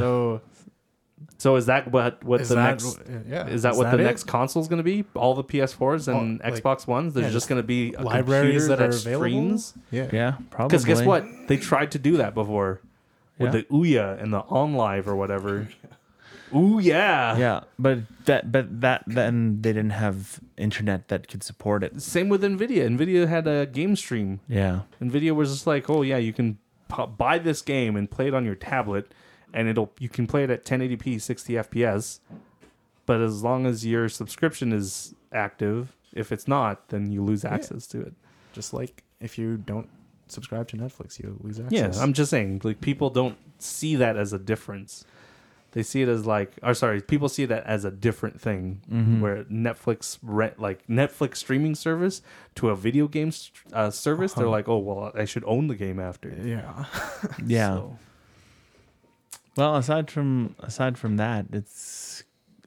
So is that what Is the that- next? yeah. Is that what the it? next console is going to be? All the PS4s and Oh, like- Xbox Ones? There's yeah, just going to be a libraries computer that are available? streams? Yeah. Yeah, probably. Because guess what? They tried to do that before with Yeah. the Ouya and the OnLive or whatever. Ooh yeah. Yeah, but that then they didn't have internet that could support it. Same with Nvidia. Nvidia had a game stream. Yeah. Nvidia was just like, oh yeah, you can buy this game and play it on your tablet, and you can play it at 1080p 60 FPS. But as long as your subscription is active, if it's not, then you lose access to it. Just like if you don't subscribe to Netflix, you lose Yeah, access. I'm just saying, like, people don't see that as a difference. They see it as people see that as a different thing. Where Netflix streaming service to a video game service, they're like, oh well, I should own the game after. Yeah. Yeah. So, Well, aside from that, it's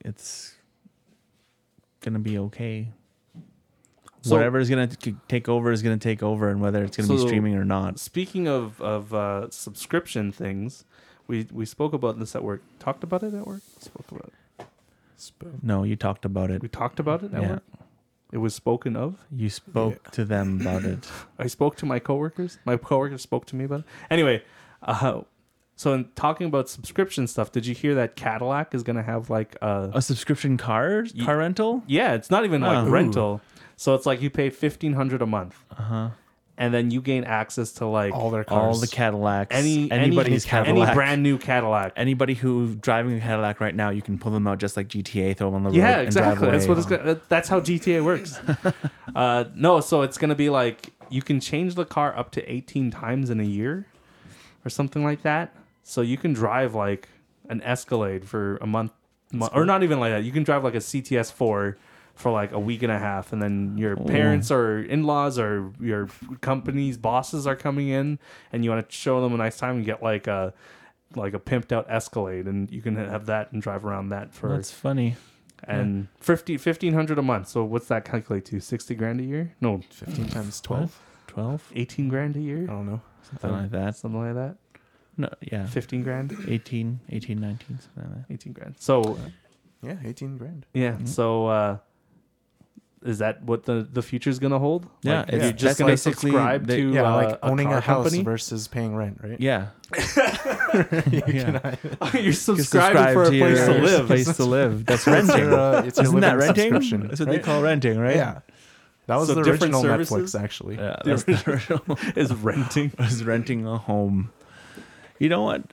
gonna be okay. So- Whatever is gonna take over is gonna take over, and whether it's gonna be So- streaming or not. speaking of subscription things, we spoke about this at work. Talked about it at work. Spoke about it. No, you talked about it. We talked about it at Yeah. work. It was spoken of. You spoke to them about it. I spoke to my coworkers. My coworkers spoke to me about it. Anyway, so in talking about subscription stuff, did you hear that Cadillac is going to have like A subscription car rental? Yeah, it's not even like Oh. rental. So it's like you pay $1,500 a month, and then you gain access to like All their cars. All the Cadillacs. any anybody's Cadillac. brand new Cadillac. Anybody who's driving a Cadillac right now, you can pull them out just like GTA, throw them on the road. Yeah, and exactly. drive That's away. what it's. That's how GTA works. No, so it's gonna be like you can change the car up to 18 times in a year, or something like that. So you can drive like an Escalade for a month, or not even like that. You can drive like a CTS 4 for like a week and a half, and then your parents or in-laws or your company's bosses are coming in, and you want to show them a nice time. You get like a pimped out Escalade, and you can have that and drive around that for That's funny. and $1,500 a month. So what's that calculate to? 60 grand a year? No, 15 times 12. 12? 18 grand a I year? don't know. Something like that. Something like that. No, yeah. 15 grand? 18, 19, something like that. 18 grand. So Yeah, 18 grand. yeah. So is that what the future's gonna hold? Yeah, Like, it's- you're just that's gonna basically subscribe the- to Yeah, like owning car a house company? versus paying rent, right? Yeah. Yeah. You're You subscribing for a place to your live. Place to live. That's renting. It's your Isn't that living renting? subscription, That's what they right? call renting, right? Yeah. That was So the different original services? Netflix, actually. Yeah, that's the original. Is renting. Was renting a home. You know what?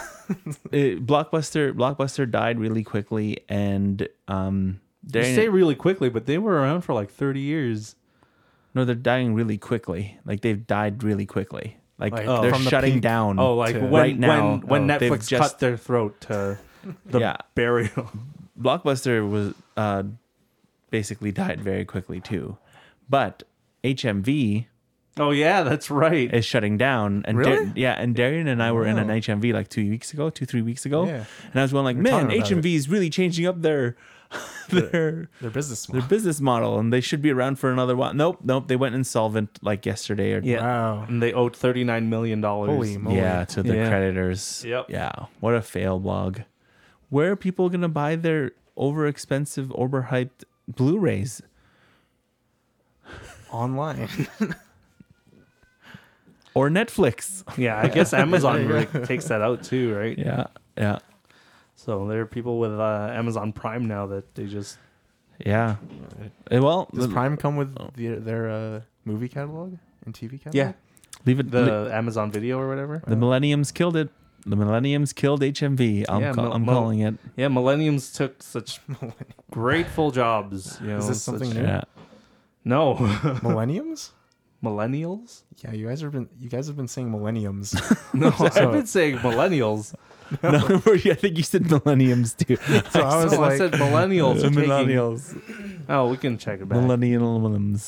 Blockbuster died really quickly, and You say really quickly, but they were around for like 30 years. no, they're dying really quickly. Like they've died really quickly. Like Like, they're from the shutting peak- down. Oh, like to- when right now, when they've Netflix just- cut their throat to the Yeah. burial. Blockbuster was basically died very quickly too, but HMV Oh yeah, that's right. is shutting down. And Really? and Darian and I were in an Wow. HMV like 3 weeks ago. Yeah. And I was going like, We were man, talking about HMV is really changing up their Their business their model. business model, and they should be around for another while. Nope, they went insolvent like yesterday. Or Yeah. Wow. And they owed $39 million. Holy moly. yeah, to the Yeah. creditors. Yep. Yeah, what a fail blog. Where are people gonna buy their overexpensive, overhyped Blu-rays? Online. Or Netflix? Yeah, I guess Amazon really takes that out too, right? Yeah, yeah, So there are people with Amazon Prime now that they just yeah. Well, Does Prime come with their movie catalog and TV catalog? yeah leave it. the Amazon Video or whatever. The Millenniums killed it. The Millenniums killed HMV. I'm Yeah, I'm calling it. Yeah, Millenniums took such grateful jobs. You know, Is this something such- new? Yeah. No, Millenniums? millennials. Yeah, you guys have been saying millenniums. No, I've been saying millennials. No, I think you said Millenniums too. So I was So I like, said millennials. are taking- Millennials. Oh, we can check it back. Millennials.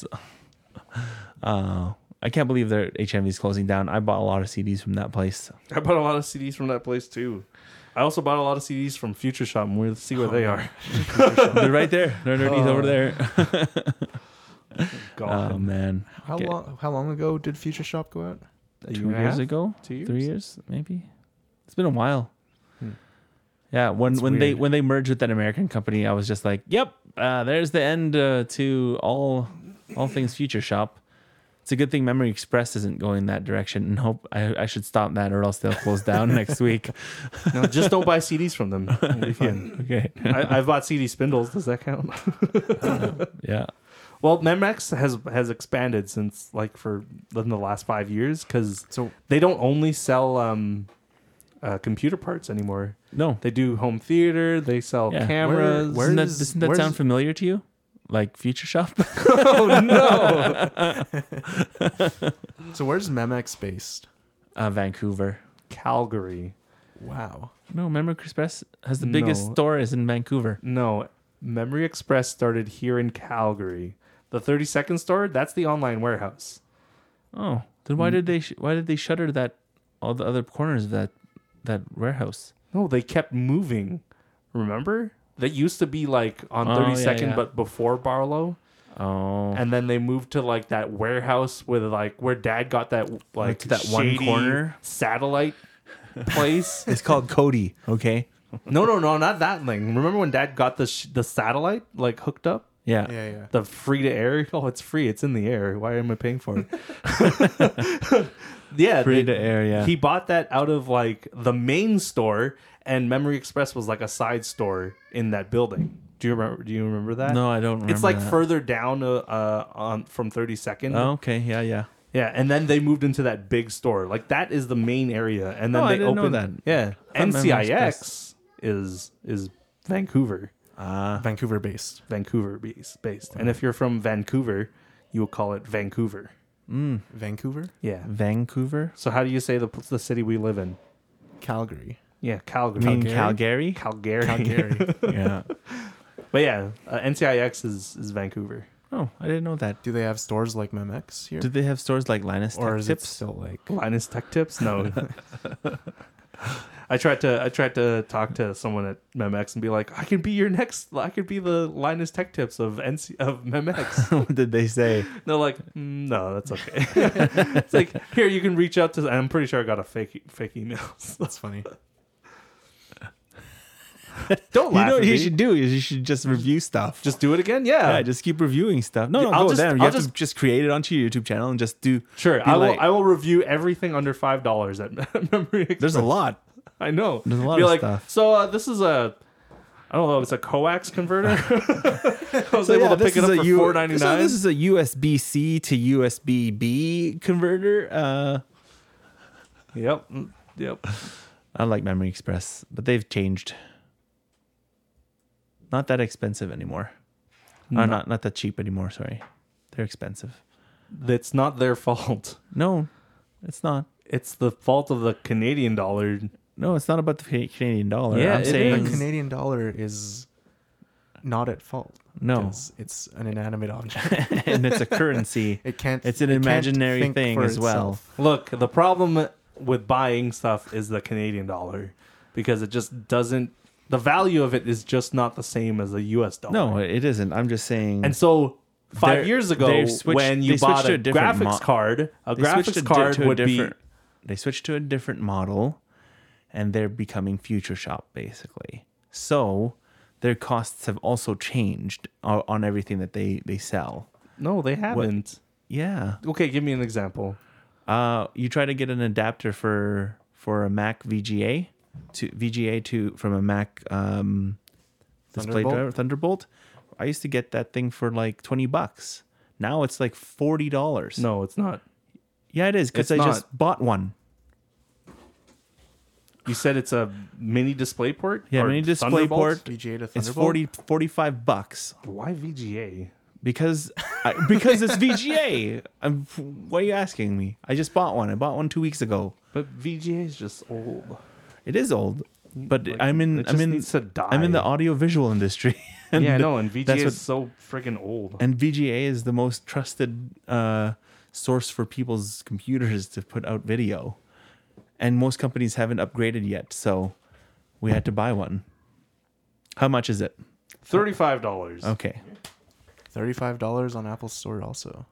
I can't believe their HMV is closing down. I bought a lot of CDs from that place. I bought a lot of CDs from that place too. I also bought a lot of CDs from Future Shop, and we'll see where they are. They're right there. They're underneath over there. God. Oh man. how long ago did Future Shop go out? A 2 year and a years half? ago? 2 years? 3 years, maybe. It's been a while. Hmm. Yeah, when That's when weird. they merged with that American company, I was just like, "Yep, there's the end to all things Future Shop." It's a good thing Memory Express isn't going that direction, and hope I should stop that, or else they'll close down next week. No, just don't buy CDs from them. It'll be fine. Okay. I've bought CD spindles. Does that count? Yeah. Well, Memex has expanded since like in the last 5 years because So they don't only sell computer parts anymore. No. They do home theater. They sell Yeah. cameras. Where Doesn't is- that where's- sound familiar to you? Like Future Shop? Oh no. So where's Memex based? Vancouver. Calgary. Wow. No, Memory Express has the biggest No. store is in Vancouver. No, Memory Express started here in Calgary. The 30-second store, that's the online warehouse. Oh, then why did they shutter that all the other corners of that warehouse? No, they kept moving. Remember? That used to be like on Oh, 32nd, yeah. but before Barlow. Oh, And then they moved to like that warehouse with like where Dad got that like to that one shady corner? satellite place. it's called Cody. Okay. No, not that thing. Remember when Dad got the satellite like hooked up? Yeah. Yeah, yeah. The free to air. Oh, it's free. It's in the air. Why am I paying for it? Yeah, Free to air. Yeah. He bought that out of like the main store, and Memory Express was like a side store in that building. Do you remember that? No, I don't remember. It's like that. further down on from 32nd. Oh, okay. Yeah. Yeah. Yeah, and then they moved into that big store. Like that is the main area, and then Oh, I they didn't know opened that. Yeah, I thought Memory NCIX is Vancouver, Vancouver based. based. And if you're from Vancouver, you will call it Vancouver. Vancouver? Yeah. Vancouver. So how do you say the city we live in? Calgary. Yeah, Calgary. I mean Calgary. Calgary. Calgary. Yeah. But yeah, NCIX is Vancouver. Oh, I didn't know that. Do they have stores like Memex here? Did they have stores like Linus Or Tech is it Tips? still like Linus Tech Tips? No. I tried to talk to someone at Memex and be like, I could be the Linus Tech Tips of Memex. What did they say? They're like, no, that's okay. It's like, here, you can reach out to, and I'm pretty sure I got a fake email. That's funny. Don't You laugh know at what you me. should do is you should just review stuff. Just do it again? Yeah. yeah, just keep reviewing stuff. No, I'll go just- there. You I'll have to just create it onto your YouTube channel and just do. Sure. be I will like- I will review everything under $5 at Memory Express. There's a lot. I know. There's a lot Be of like, stuff. So this is I don't know. It's a coax converter. I was So, able yeah, to pick it up for $4.99. So this is a USB C to USB B converter. Yep. I like Memory Express, but they've changed. Not that expensive anymore. Not that cheap anymore. Sorry, they're expensive. It's not their fault. No, it's not. It's the fault of the Canadian dollar. No, it's not about the Canadian dollar. Yeah, I'm it saying The is. Canadian dollar is not at fault. No. 'cause it's an inanimate object. and it's a currency. It can't. It's an it can't imaginary think thing for as well. itself. Look, the problem with buying stuff is the Canadian dollar because it just doesn't. The value of it is just not the same as the U.S. dollar. No, it isn't. I'm just saying. And so 5 They're- years ago, they've switched- when they you switched bought to a a different graphics card, a they switched graphics card would be. They switched to a different model, and they're becoming Future Shop basically. So their costs have also changed on everything that they sell. No, they haven't. Yeah. Okay, give me an example. You try to get an adapter for a Mac VGA from a Mac display Thunderbolt? driver Thunderbolt. I used to get that thing for like $20. Now it's like $40. No, it's not. Yeah, it is because It's I just not. bought one. You said it's a mini display port? Yeah, Or mini display Thunderbolt? port. VGA to It's Thunderbolt. $45 Why VGA? because it's VGA. Why are you asking me? I just bought one. I bought one 2 weeks ago. But VGA is just old. It is old, but Like, I'm in it just needs to I'm in the die. audio visual industry. Yeah, I know, and VGA that's is what- so friggin' old. And VGA is the most trusted source for people's computers to put out video. And most companies haven't upgraded yet, so we had to buy one. How much is it? $35. Okay. $35 on Apple Store also.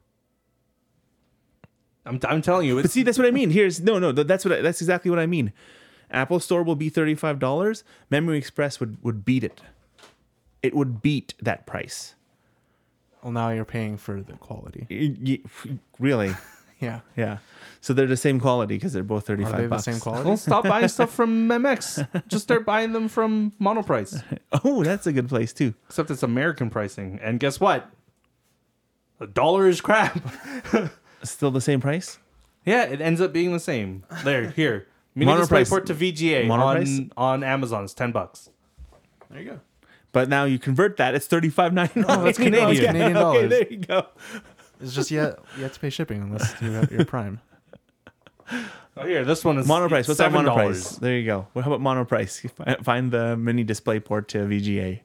I'm telling you, But it's see, that's what I mean. That's exactly what I mean. Apple Store will be $35. Memory Express would beat it. It would beat that price. Well, now you're paying for the quality. Really? Yeah. Yeah. So they're the same quality because they're both Are they $35. the same quality? Well, stop buying stuff from MX. Just start buying them from Monoprice. Oh, that's a good place too. Except it's American pricing. And guess what? $1 is crap. Still the same price? Yeah, it ends up being the same. Here. Mini Monoprice. DisplayPort to VGA Monoprice? on Amazon is $10. There you go. But now you convert that, it's $35.99. Oh, that's Canadian. Canadian Okay, dollars. there you go. It's just you have to pay shipping unless you have your Prime. Oh, here, this one is Monoprice. What's our $7. Monoprice? There you go. Well, how about Monoprice? Find the mini display port to VGA.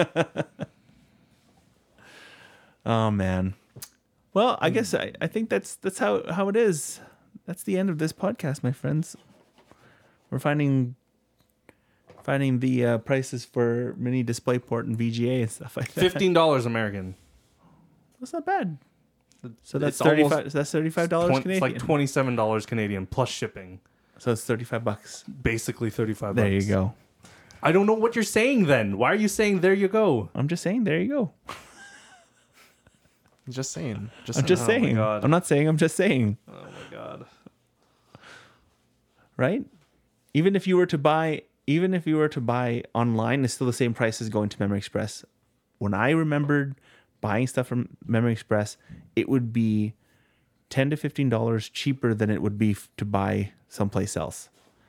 Oh man. Well, I guess I think that's how it is. That's the end of this podcast, my friends. We're finding the prices for mini display port and VGA and stuff like that. $15 American. That's not bad. So that's It's almost $35. So that's $35 Canadian. It's like $27 Canadian plus shipping. So it's $35. Basically $35. There you go. I don't know what you're saying then. Why are you saying there you go? I'm just saying. There you go. Just saying. I'm just saying. God. I'm not saying. I'm just saying. Oh my god. Right? Even if you were to buy online, it's still the same price as going to Memory Express. When I remembered buying stuff from Memory Express, it would be $10 to $15 cheaper than it would be to buy someplace else.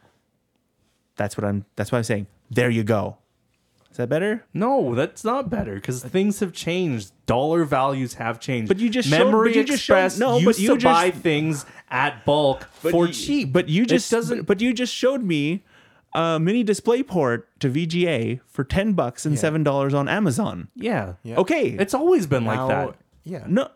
That's why I'm saying. There you go. Is that better? No, that's not better because things have changed. Dollar values have changed. But you just Memory showed, Express used to buy things at bulk for cheap. But you It just doesn't. But you just showed me a mini display port to VGA for $10 and $7 on Amazon. Yeah. Yeah. Okay, It's always been like that. Yeah. no,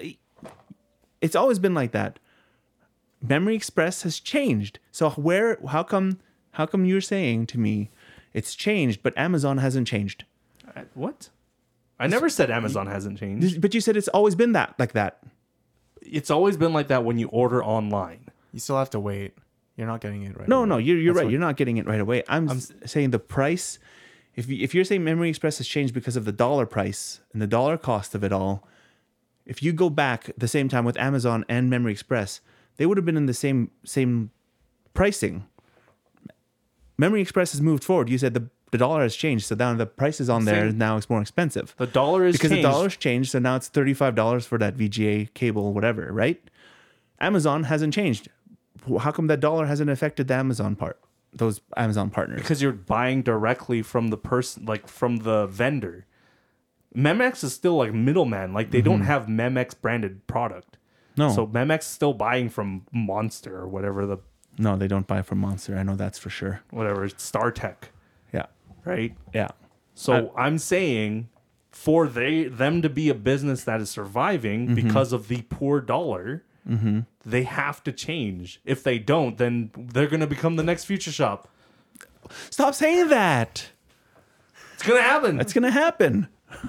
it's always been like that. Memory Express has changed. So how come you're saying to me it's changed, but Amazon hasn't changed? What? I never said Amazon hasn't changed. But you said it's always been like that. It's always been like that when you order online. You still have to wait. You're not getting it right. No, away. no, you're That's right. what- You're not getting it right away. I'm saying the price. If you're saying Memory Express has changed because of the dollar price and the dollar cost of it all, if you go back the same time with Amazon and Memory Express, they would have been in the same pricing. Memory Express has moved forward. You said the dollar has changed, so now the prices on there Same. now it's more expensive. The dollar is Because changed. the dollar's changed, so now it's $35 for that VGA cable, whatever, right? Amazon hasn't changed. How come that dollar hasn't affected the Amazon part? Those Amazon partners. because you're buying directly from the person, like from the vendor. Memex is still like middleman. Like they don't have Memex branded product. No, So Memex is still buying from Monster or whatever no, they don't buy from Monster. I know that's for sure. StarTech, Yeah, right? yeah. So I'm saying for them to be a business that is surviving because of the poor dollar, they have to change. If they don't, then they're going to become the next Future Shop. Stop saying that. It's going to happen. That's gonna happen.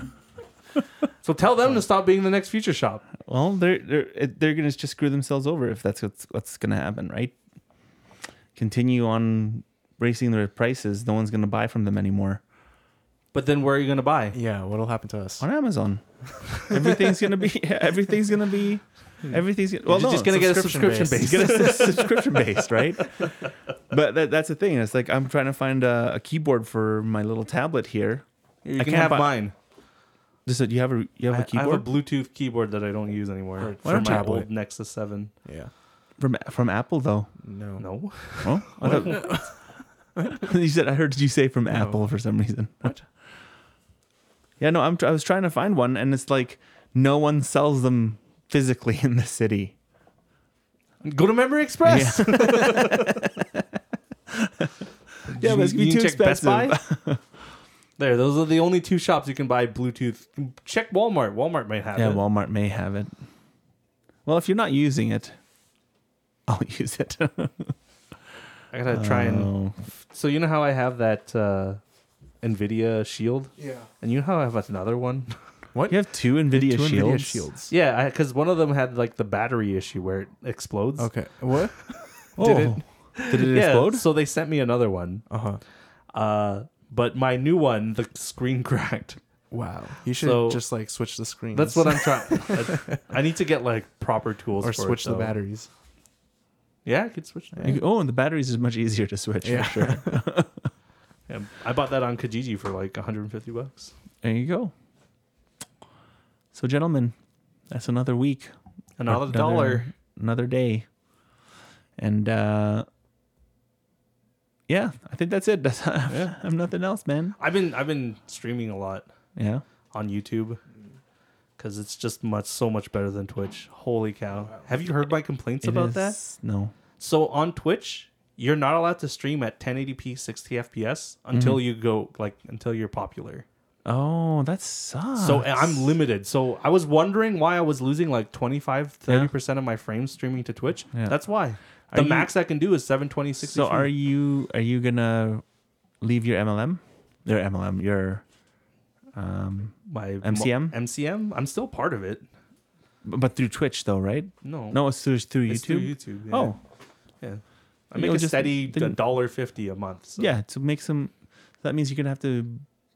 So tell them to stop being the next Future Shop. Well, they're gonna just screw themselves over if that's what's gonna happen, right? Continue on raising their prices. No one's gonna buy from them anymore But then where are you going to buy? Yeah. What'll happen to us? on Amazon. Everything's gonna be. Well, You're just going to get a subscription subscription-based. base. get a subscription based, right? But that's the thing. It's like I'm trying to find a keyboard for my little tablet here. You I can can't have buy- mine. Just you have a I have keyboard a Bluetooth keyboard that I don't use anymore For for my tablet. old Nexus 7. Yeah. from Apple though. No. No. Oh, I thought, you said I heard you say from Apple for some reason. What? Yeah, no, I was trying to find one, and it's like no one sells them physically in the city. Go to Memory Express. Yeah, but it's gonna be You can too check Best expensive. Buy? There, those are the only two shops you can buy Bluetooth. Check Walmart. Walmart might have Yeah, it. Walmart may have it. Well, if you're not using it, I'll use it. I gotta try and. So you know how I have that NVIDIA Shield, Yeah. and you know how I have another one. What? You have two NVIDIA Two Shields. NVIDIA shields. Yeah, because one of them had like the battery issue where it explodes. Okay. What? Oh, did it Yeah, explode? so they sent me another one. Uh-huh. But my new one, the screen cracked. Wow. You should So- just like switch the screens. That's what I'm trying. I need to get like proper tools or for switch it, the though. batteries. Yeah, I could switch. That. And the batteries is much easier to switch Yeah. for sure. Yeah, I bought that on Kijiji for like $150. There you go. So, gentlemen, that's another week. Another dollar. Another day. And yeah, yeah, I think that's it. That's I have nothing else, man. I've been streaming a lot Yeah. on YouTube because it's just so much better than Twitch. Holy cow! Have you heard my complaints about that? No. So on Twitch, you're not allowed to stream at 1080p 60 FPS until you go until you're popular. Oh, that sucks. So I'm limited. So I was wondering why I was losing like 25-30% of my frames streaming to Twitch. Yeah. That's why. Are The you- max I can do is 720 60. So are you gonna leave your MLM? Your MLM, your my MCM? MCM? I'm still part of it. but through Twitch though, right? No. No, it's through YouTube. It's through YouTube. Yeah. Oh, Yeah. I You make know, a just steady didn't- $1.50 a month. So. yeah. To make some, that means you're gonna have to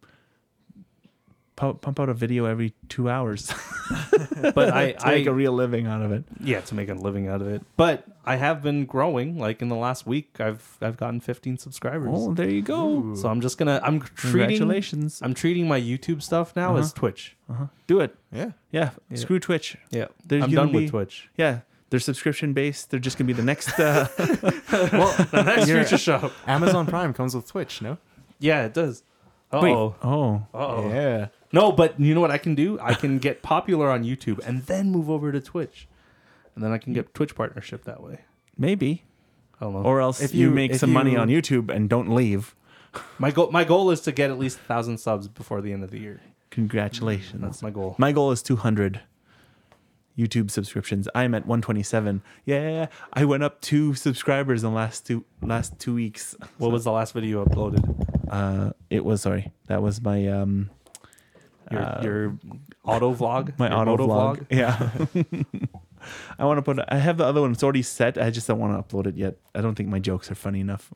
pump out a video every 2 hours But I to make a real living out of it. yeah, to make a living out of it. But I have been growing. Like in the last week, I've gotten 15 subscribers. Oh, there you go. So I'm treating Congratulations. I'm treating my YouTube stuff now as Twitch. Do it. Yeah. Yeah. Screw Twitch. Yeah, There's I'm gonna done be- with Twitch. Yeah. They're subscription based. They're just gonna be the next. The next You're- future shop. Amazon Prime comes with Twitch, no? Yeah, it does. Wait. Uh-oh. Oh. Uh-oh. Yeah. No, but you know what I can do? I can get popular on YouTube and then move over to Twitch. And then I can get Twitch partnership that way. Maybe. I don't know. Or else If you you- make if some money you- on YouTube and don't leave. My goal is to get at least 1,000 subs before the end of the year. Congratulations. That's my goal. My goal is 200 YouTube subscriptions. I'm at 127. Yeah, I went up 2 subscribers in the last two weeks. What was the last video you uploaded? That was my Your auto vlog? my Your auto moto vlog. Yeah. I have the other one. It's already set. I just don't want to upload it yet. I don't think my jokes are funny enough.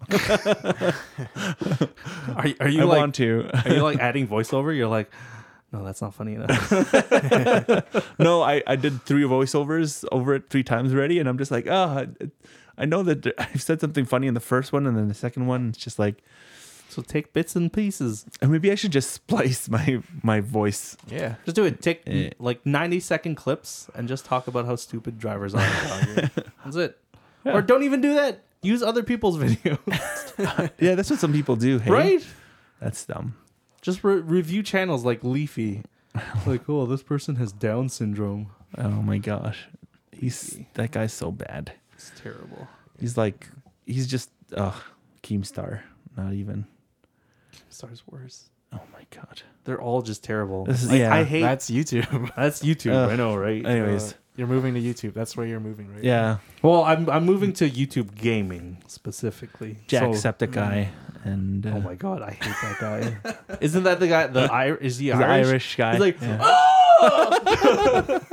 Are you I like want to. are you like adding voiceover? You're like, no, that's not funny enough. No, I did 3 voiceovers over it 3 times already, and I'm just like, I know that I've said something funny in the first one, and then the second one, it's just like, So take bits and pieces. and maybe I should just splice my voice. Yeah. Just do it. Take Eh. like 90-second clips and just talk about how stupid drivers are. That's it. Yeah. Or don't even do that. Use other people's videos. Yeah, that's what some people do. Hey? Right? That's dumb. Just review channels like Leafy. Like, oh, this person has Down syndrome. Oh my gosh, that guy's so bad. It's terrible. He's just Keemstar. Not even. Star's worse. Oh my god. They're all just terrible. This is- Like, yeah, I hate That's YouTube. that's YouTube. Ugh. I know, right? Anyways, You're moving to YouTube. That's where you're moving, right? yeah, Well, I'm moving to YouTube gaming specifically. Jacksepticeye and Oh my god, I hate that guy. Isn't that the guy? Is he he's Irish? the Irish guy. He's like, yeah. "Oh!"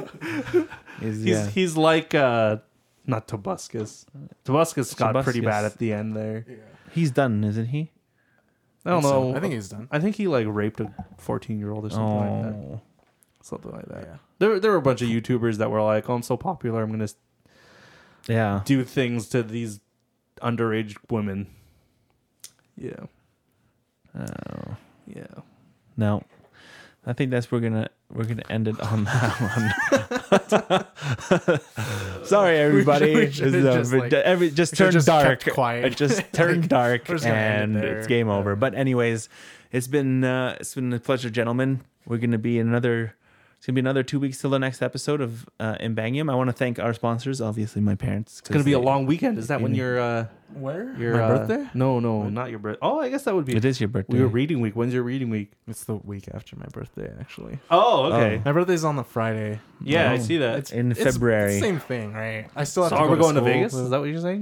He's like not Tobuscus. Tobuscus got pretty Tobuscus. bad at the end there. He's done, isn't he? I don't know. I think he's done. I think he like raped a 14-year-old or something like that. Oh, Something like that. Yeah. There were a bunch of YouTubers that were like, "Oh, I'm so popular, I'm gonna yeah. do things to these underage women." Yeah, Oh. yeah. No, I think we're gonna end it on that one. Sorry, everybody. We should have just, like- just we should've turned just dark. kept quiet. It just turned dark, we're just gonna end and it there. it's game over. Yeah. But anyways, it's been a pleasure, gentlemen. We're gonna be another 2 weeks till the next episode of Imbangium. I want to thank our sponsors, obviously my parents. It's gonna be a long weekend. Is that when you're Where? your My birthday? No, not your birthday. Oh, I guess that would be. It is your birthday. We were reading week. When's your reading week? It's the week after my birthday, actually. Oh, okay. My birthday's on the Friday. Yeah, I Oh. see that. in It's February. the same thing, right? I still have So to are go we going to school, Vegas? but- Is that what you're saying?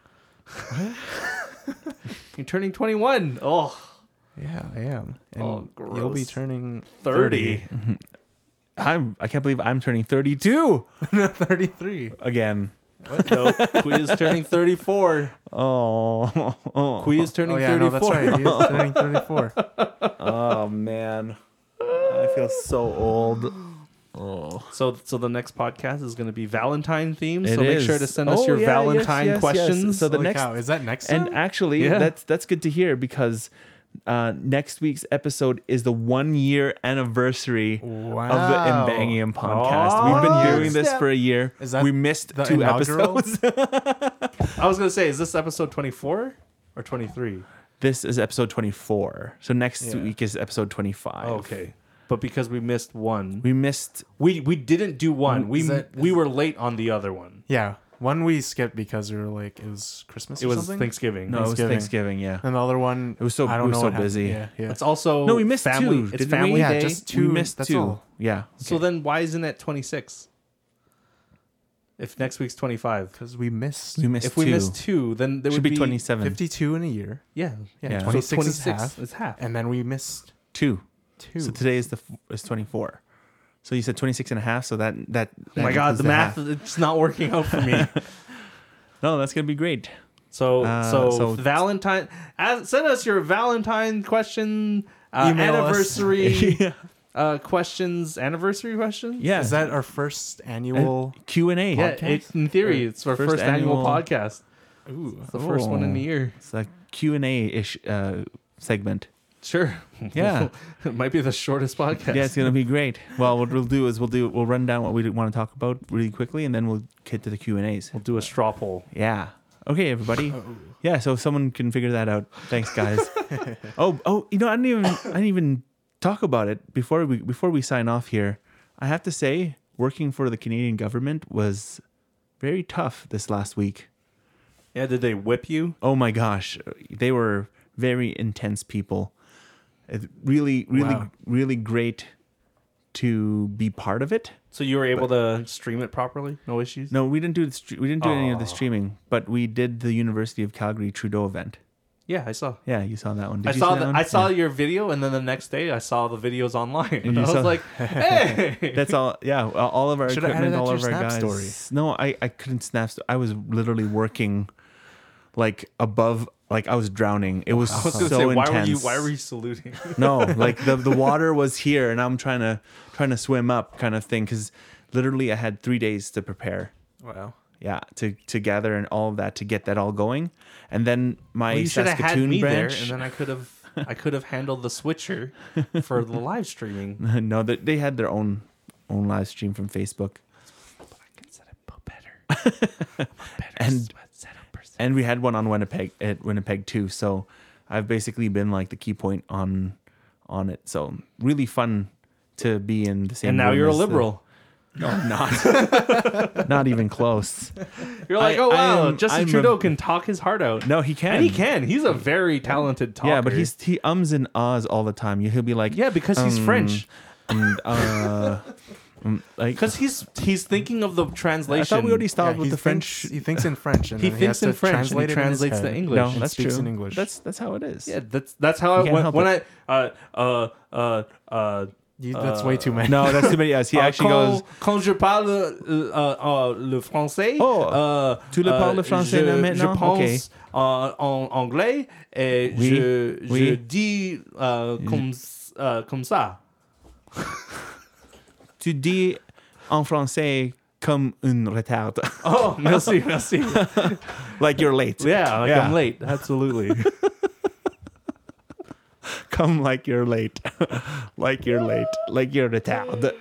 You're turning 21. Oh, Yeah, I am. And Oh, you'll be gross. turning 30. I can't believe I'm turning 32 33. again. No, Kui is turning 34. Oh, Kui is turning Oh yeah, 34. no, that's right. He's turning 34. oh man, I feel so old. Oh, So the next podcast is going to be Valentine themed. It So make is. sure to send us Oh, your yeah, Valentine yes, yes, questions. yes. So the Holy next cow, is that next and time? actually, Yeah. that's good to hear because next week's episode is the 1-year anniversary of the Wow. Imbangium podcast. Oh, We've been doing yes. this for a year. Is that we missed the 2 inaugural? episodes. I was going to say, is this episode 24? or 23? This is episode 24. So next Yeah. week is episode 25. Oh, okay. But because we missed one, We missed. we didn't do one. Is We were late on the other one. Yeah, one we skipped because we were like it was Christmas. It or was something. Thanksgiving. No, it was Thanksgiving. Thanksgiving. Yeah. And the other one, It was so- I we don't were know so what happened. busy. Yeah, yeah. It's also No, we missed family. two. It's Didn't family we? Yeah, day. just We two. missed that's two. all. Yeah. So then why isn't it 26? If next week's 25. Because we missed We missed If we two. missed two, then there Should would be 27. 52 in a year. Yeah. Yeah, Yeah. So 26, is 26 half. is half. And then we missed 2. 2. So today is 24. So you said 26 and a half. So that Oh my God, the math, it's not working out for me. No, that's going to be great. So so- Valentine, send us your Valentine question, Email us. anniversary questions, anniversary questions. Yeah. Is that our first annual? Q&A? Yeah, in theory, it's our first annual annual- podcast. Ooh. It's the first one in the year. It's a Q&A-ish segment. Sure. Yeah. It might be the shortest podcast. Yeah, it's going to be great. Well, what we'll do is we'll run down what we want to talk about really quickly, and then we'll get to the Q&As. We'll do a straw poll. Yeah. Okay, everybody. Yeah, so if someone can figure that out. Thanks, guys. oh, you know, I didn't even talk about it before we sign off here. I have to say, working for the Canadian government was very tough this last week. Yeah, did they whip you? Oh my gosh, they were very intense people. It really, Wow. really great to be part of it. So you were able to stream it properly? No issues? No, we didn't do we didn't do any of the Aw. streaming, but we did the University of Calgary Trudeau event. Yeah, I saw. Yeah, you saw that one. Did I you saw see that one? I saw Yeah. your video, and then the next day I saw the videos online. And you I was saw- like, "Hey!" That's all. Yeah, all of our Should've equipment, added that all to of your our Snap guys. story. No, I couldn't snap. I was literally working like above, like I was drowning. It was I was gonna so say, intense. why were you saluting? No, like the water was here, and I'm trying to swim up, kind of thing. Because literally, I had 3 days to prepare. Wow. Yeah, to gather and all of that to get that all going, and then my Well, you should have had Saskatoon me branch. there, and then I could have handled the switcher for the live streaming. No, they had their own live stream from Facebook, But I can set it better. and we had one on Winnipeg at Winnipeg too. So I've basically been like the key point on it. So really fun to be in the same. And now room you're a as the- liberal. No, I'm not. Not even close. You're like, I- oh wow, I'm- Justin I'm Trudeau a- can talk his heart out. No, he can. And he can. He's a very talented talker. Yeah, but he ums and ahs all the time. He'll be like, because he's French. and like Because he's thinking of the translation. I thought we already stopped with he the French. He thinks in French, and He then thinks has in to French, and he translate it in his translates head. to English. No, and that's speaks true. in English. That's how it is. Yeah, that's how You can't I help when it. That's way too many. No, that's too many. Yes, he actually goes. Quand je parle le français, Oh, tu le parles le français là maintenant? Je pense Okay. en anglais et Oui, je oui. dis comme ça. Tu dis en français comme un retard, Oh, merci. like you're late. Yeah, like Yeah. I'm late. Absolutely. Come like you're late, like you're late, like you're retard.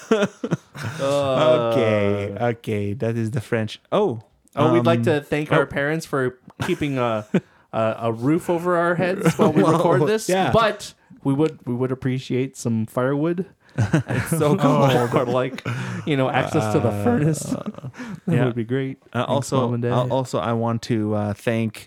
Okay, that is the French. We'd like to thank our parents for keeping a roof over our heads while we record this. yeah. But we would appreciate some firewood. It's so cold. Or like, access to the furnace. That yeah. would be great. Thanks, Mom and Dad. Also, I want to thank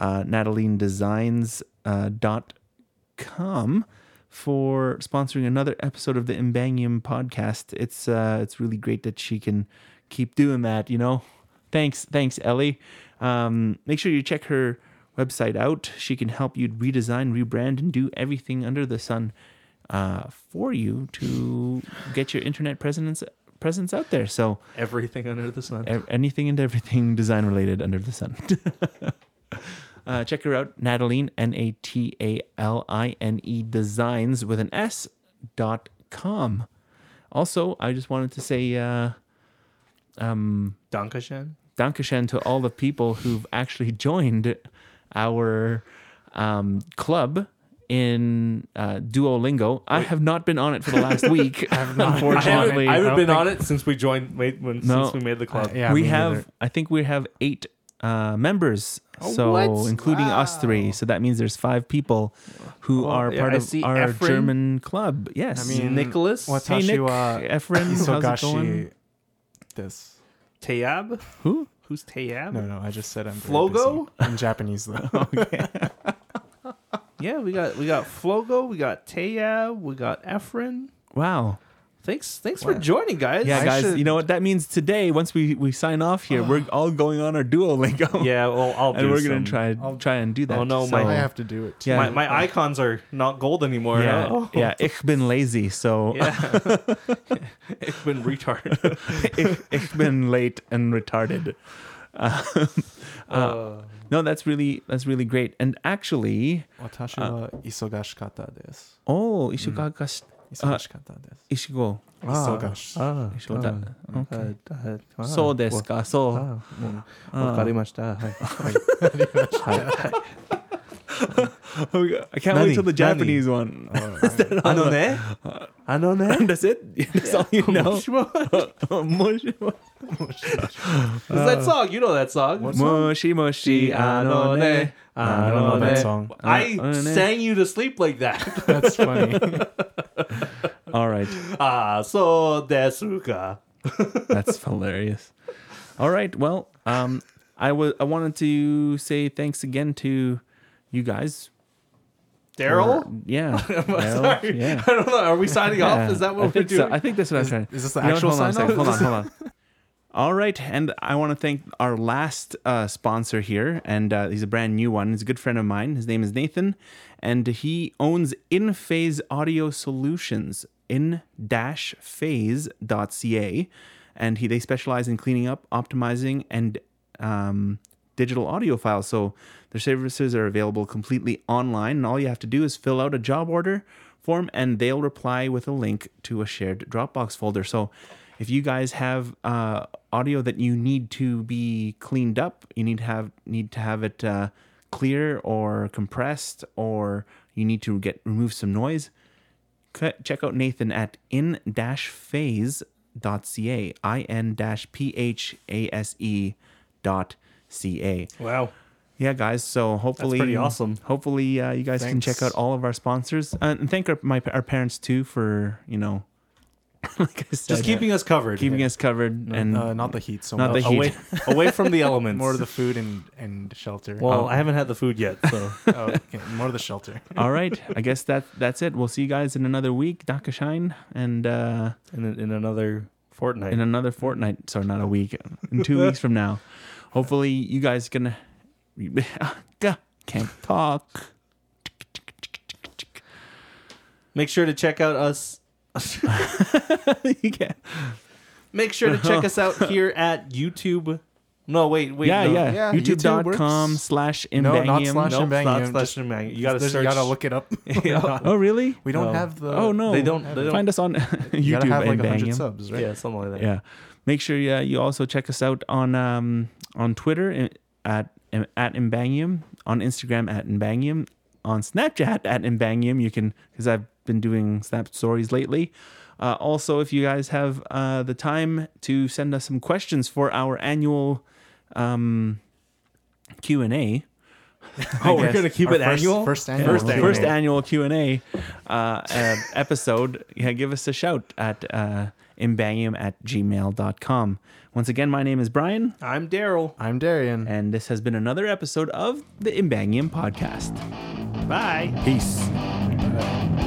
NatalineDesigns.com for sponsoring another episode of the Imbangium podcast. It's really great that she can keep doing that. Thanks, Ellie. Make sure you check her website out. She can help you redesign, rebrand, and do everything under the sun for you to get your internet presence out there. So Everything under the sun. anything and everything design related under the sun. Check her out, Nataline, NATALINE designs with an S.com. Also, I just wanted to say Dankeschön. Dankeschön to all the people who've actually joined our club in Duolingo. I have not been on it for the last week, unfortunately. I haven't don't been think- on it since we joined. Since we made the club. Yeah, we me have, neither. I think we have 8 members. Oh, So what? including us three. So that means there's 5 people who Well, are yeah, part I of see our Efren. German club. Yes. I mean, Nicholas? Hey, Nick, Watashi wa Efren, how's it going? isogashi desu. Tayab? Who? Who's Tayab? No, I just said I'm very Flogo? busy. In Japanese though. Yeah, we got Flogo, we got Tayab, we got Efren. Wow. Thanks for joining, guys. Yeah, I guys, should- you know what that means today? Once we sign off here, we're all going on our Duolingo. Yeah, well, I'll do And we're some. going to try and do that. Oh, no, So, I have to do it. Too. Yeah. My icons are not gold anymore. yeah, Oh. yeah, ich bin lazy, so Yeah. It's been retarded. ich bin late and retarded. No, that's really great. And actually, Watashi wa isogashikata desu. Ishugagash Isogashikata desu. Ishigo. Isogash. Ishigo. Okay. Ah, So desu ka. So. わかりました。はい。 I can't wait till the Japanese one. あのね。あのね。 That's it? That's all you know? もしも What's that song? You know that song. Moshi moshi ano ne. I don't know that song. I sang you to sleep like that. That's funny. All right. Ah, so desu ka. That's hilarious. All right. Well, I wanted to say thanks again to you guys. Daryl? Yeah. Daryl, Sorry. Yeah. I don't know. Are we signing off? Yeah. Is that I what we're think doing? so. I think that's what I'm trying. Is this the You know what? actual Hold on a second. sign-off? Hold on. All right, and I want to thank our last sponsor here, and he's a brand new one. He's a good friend of mine. His name is Nathan, and he owns InPhase Audio Solutions, in-phase.ca, and they specialize in cleaning up, optimizing, and digital audio files. So their services are available completely online, and all you have to do is fill out a job order form, and they'll reply with a link to a shared Dropbox folder. So if you guys have audio that you need to be cleaned up, you need to have it clear or compressed, or you need to remove some noise, check out Nathan at in-phase.ca, in-phase.ca. Wow. Yeah, guys. So hopefully, pretty awesome. Hopefully, you guys can check out all of our sponsors, and thank our parents too for like I said, Just keeping us covered. keeping us covered and Not the heat so Not much. the heat. away from the elements. More of the food and shelter. Well, I haven't had the food yet, so Okay, more of the shelter. all right. I guess that's it. We'll see you guys in another week, Dakashine, and in another fortnight. in another fortnight. Sorry, not a week. In 2 weeks from now. Hopefully, you guys can. Can't talk. Make sure to check out us. You can't. Make sure to check us out here at YouTube. No, wait. Yeah, no. yeah. Yeah, YouTube YouTube.com/imbangium. No, not slash Nope, Imbangium. not Just- slash Imbangium. You gotta You search. gotta look it up. Oh, really? We don't No. have the. Oh no, They don't- find us on You YouTube gotta have like and 100 Bangium. subs, right? Yeah, something like that. Yeah, make sure you also check us out on Twitter at Imbangium, on Instagram at Imbangium, on Snapchat at Imbangium. You can, because I've been doing Snap stories lately. Also, if you guys have the time to send us some questions for our annual Q&A. Oh, we're gonna keep it annual. First annual. First annual Q&A episode. Yeah, give us a shout at imbangium@gmail.com. Once again, my name is Brian, I'm Daryl. I'm Darian. and this has been another episode of the Imbangium Podcast. Bye. Peace. Bye.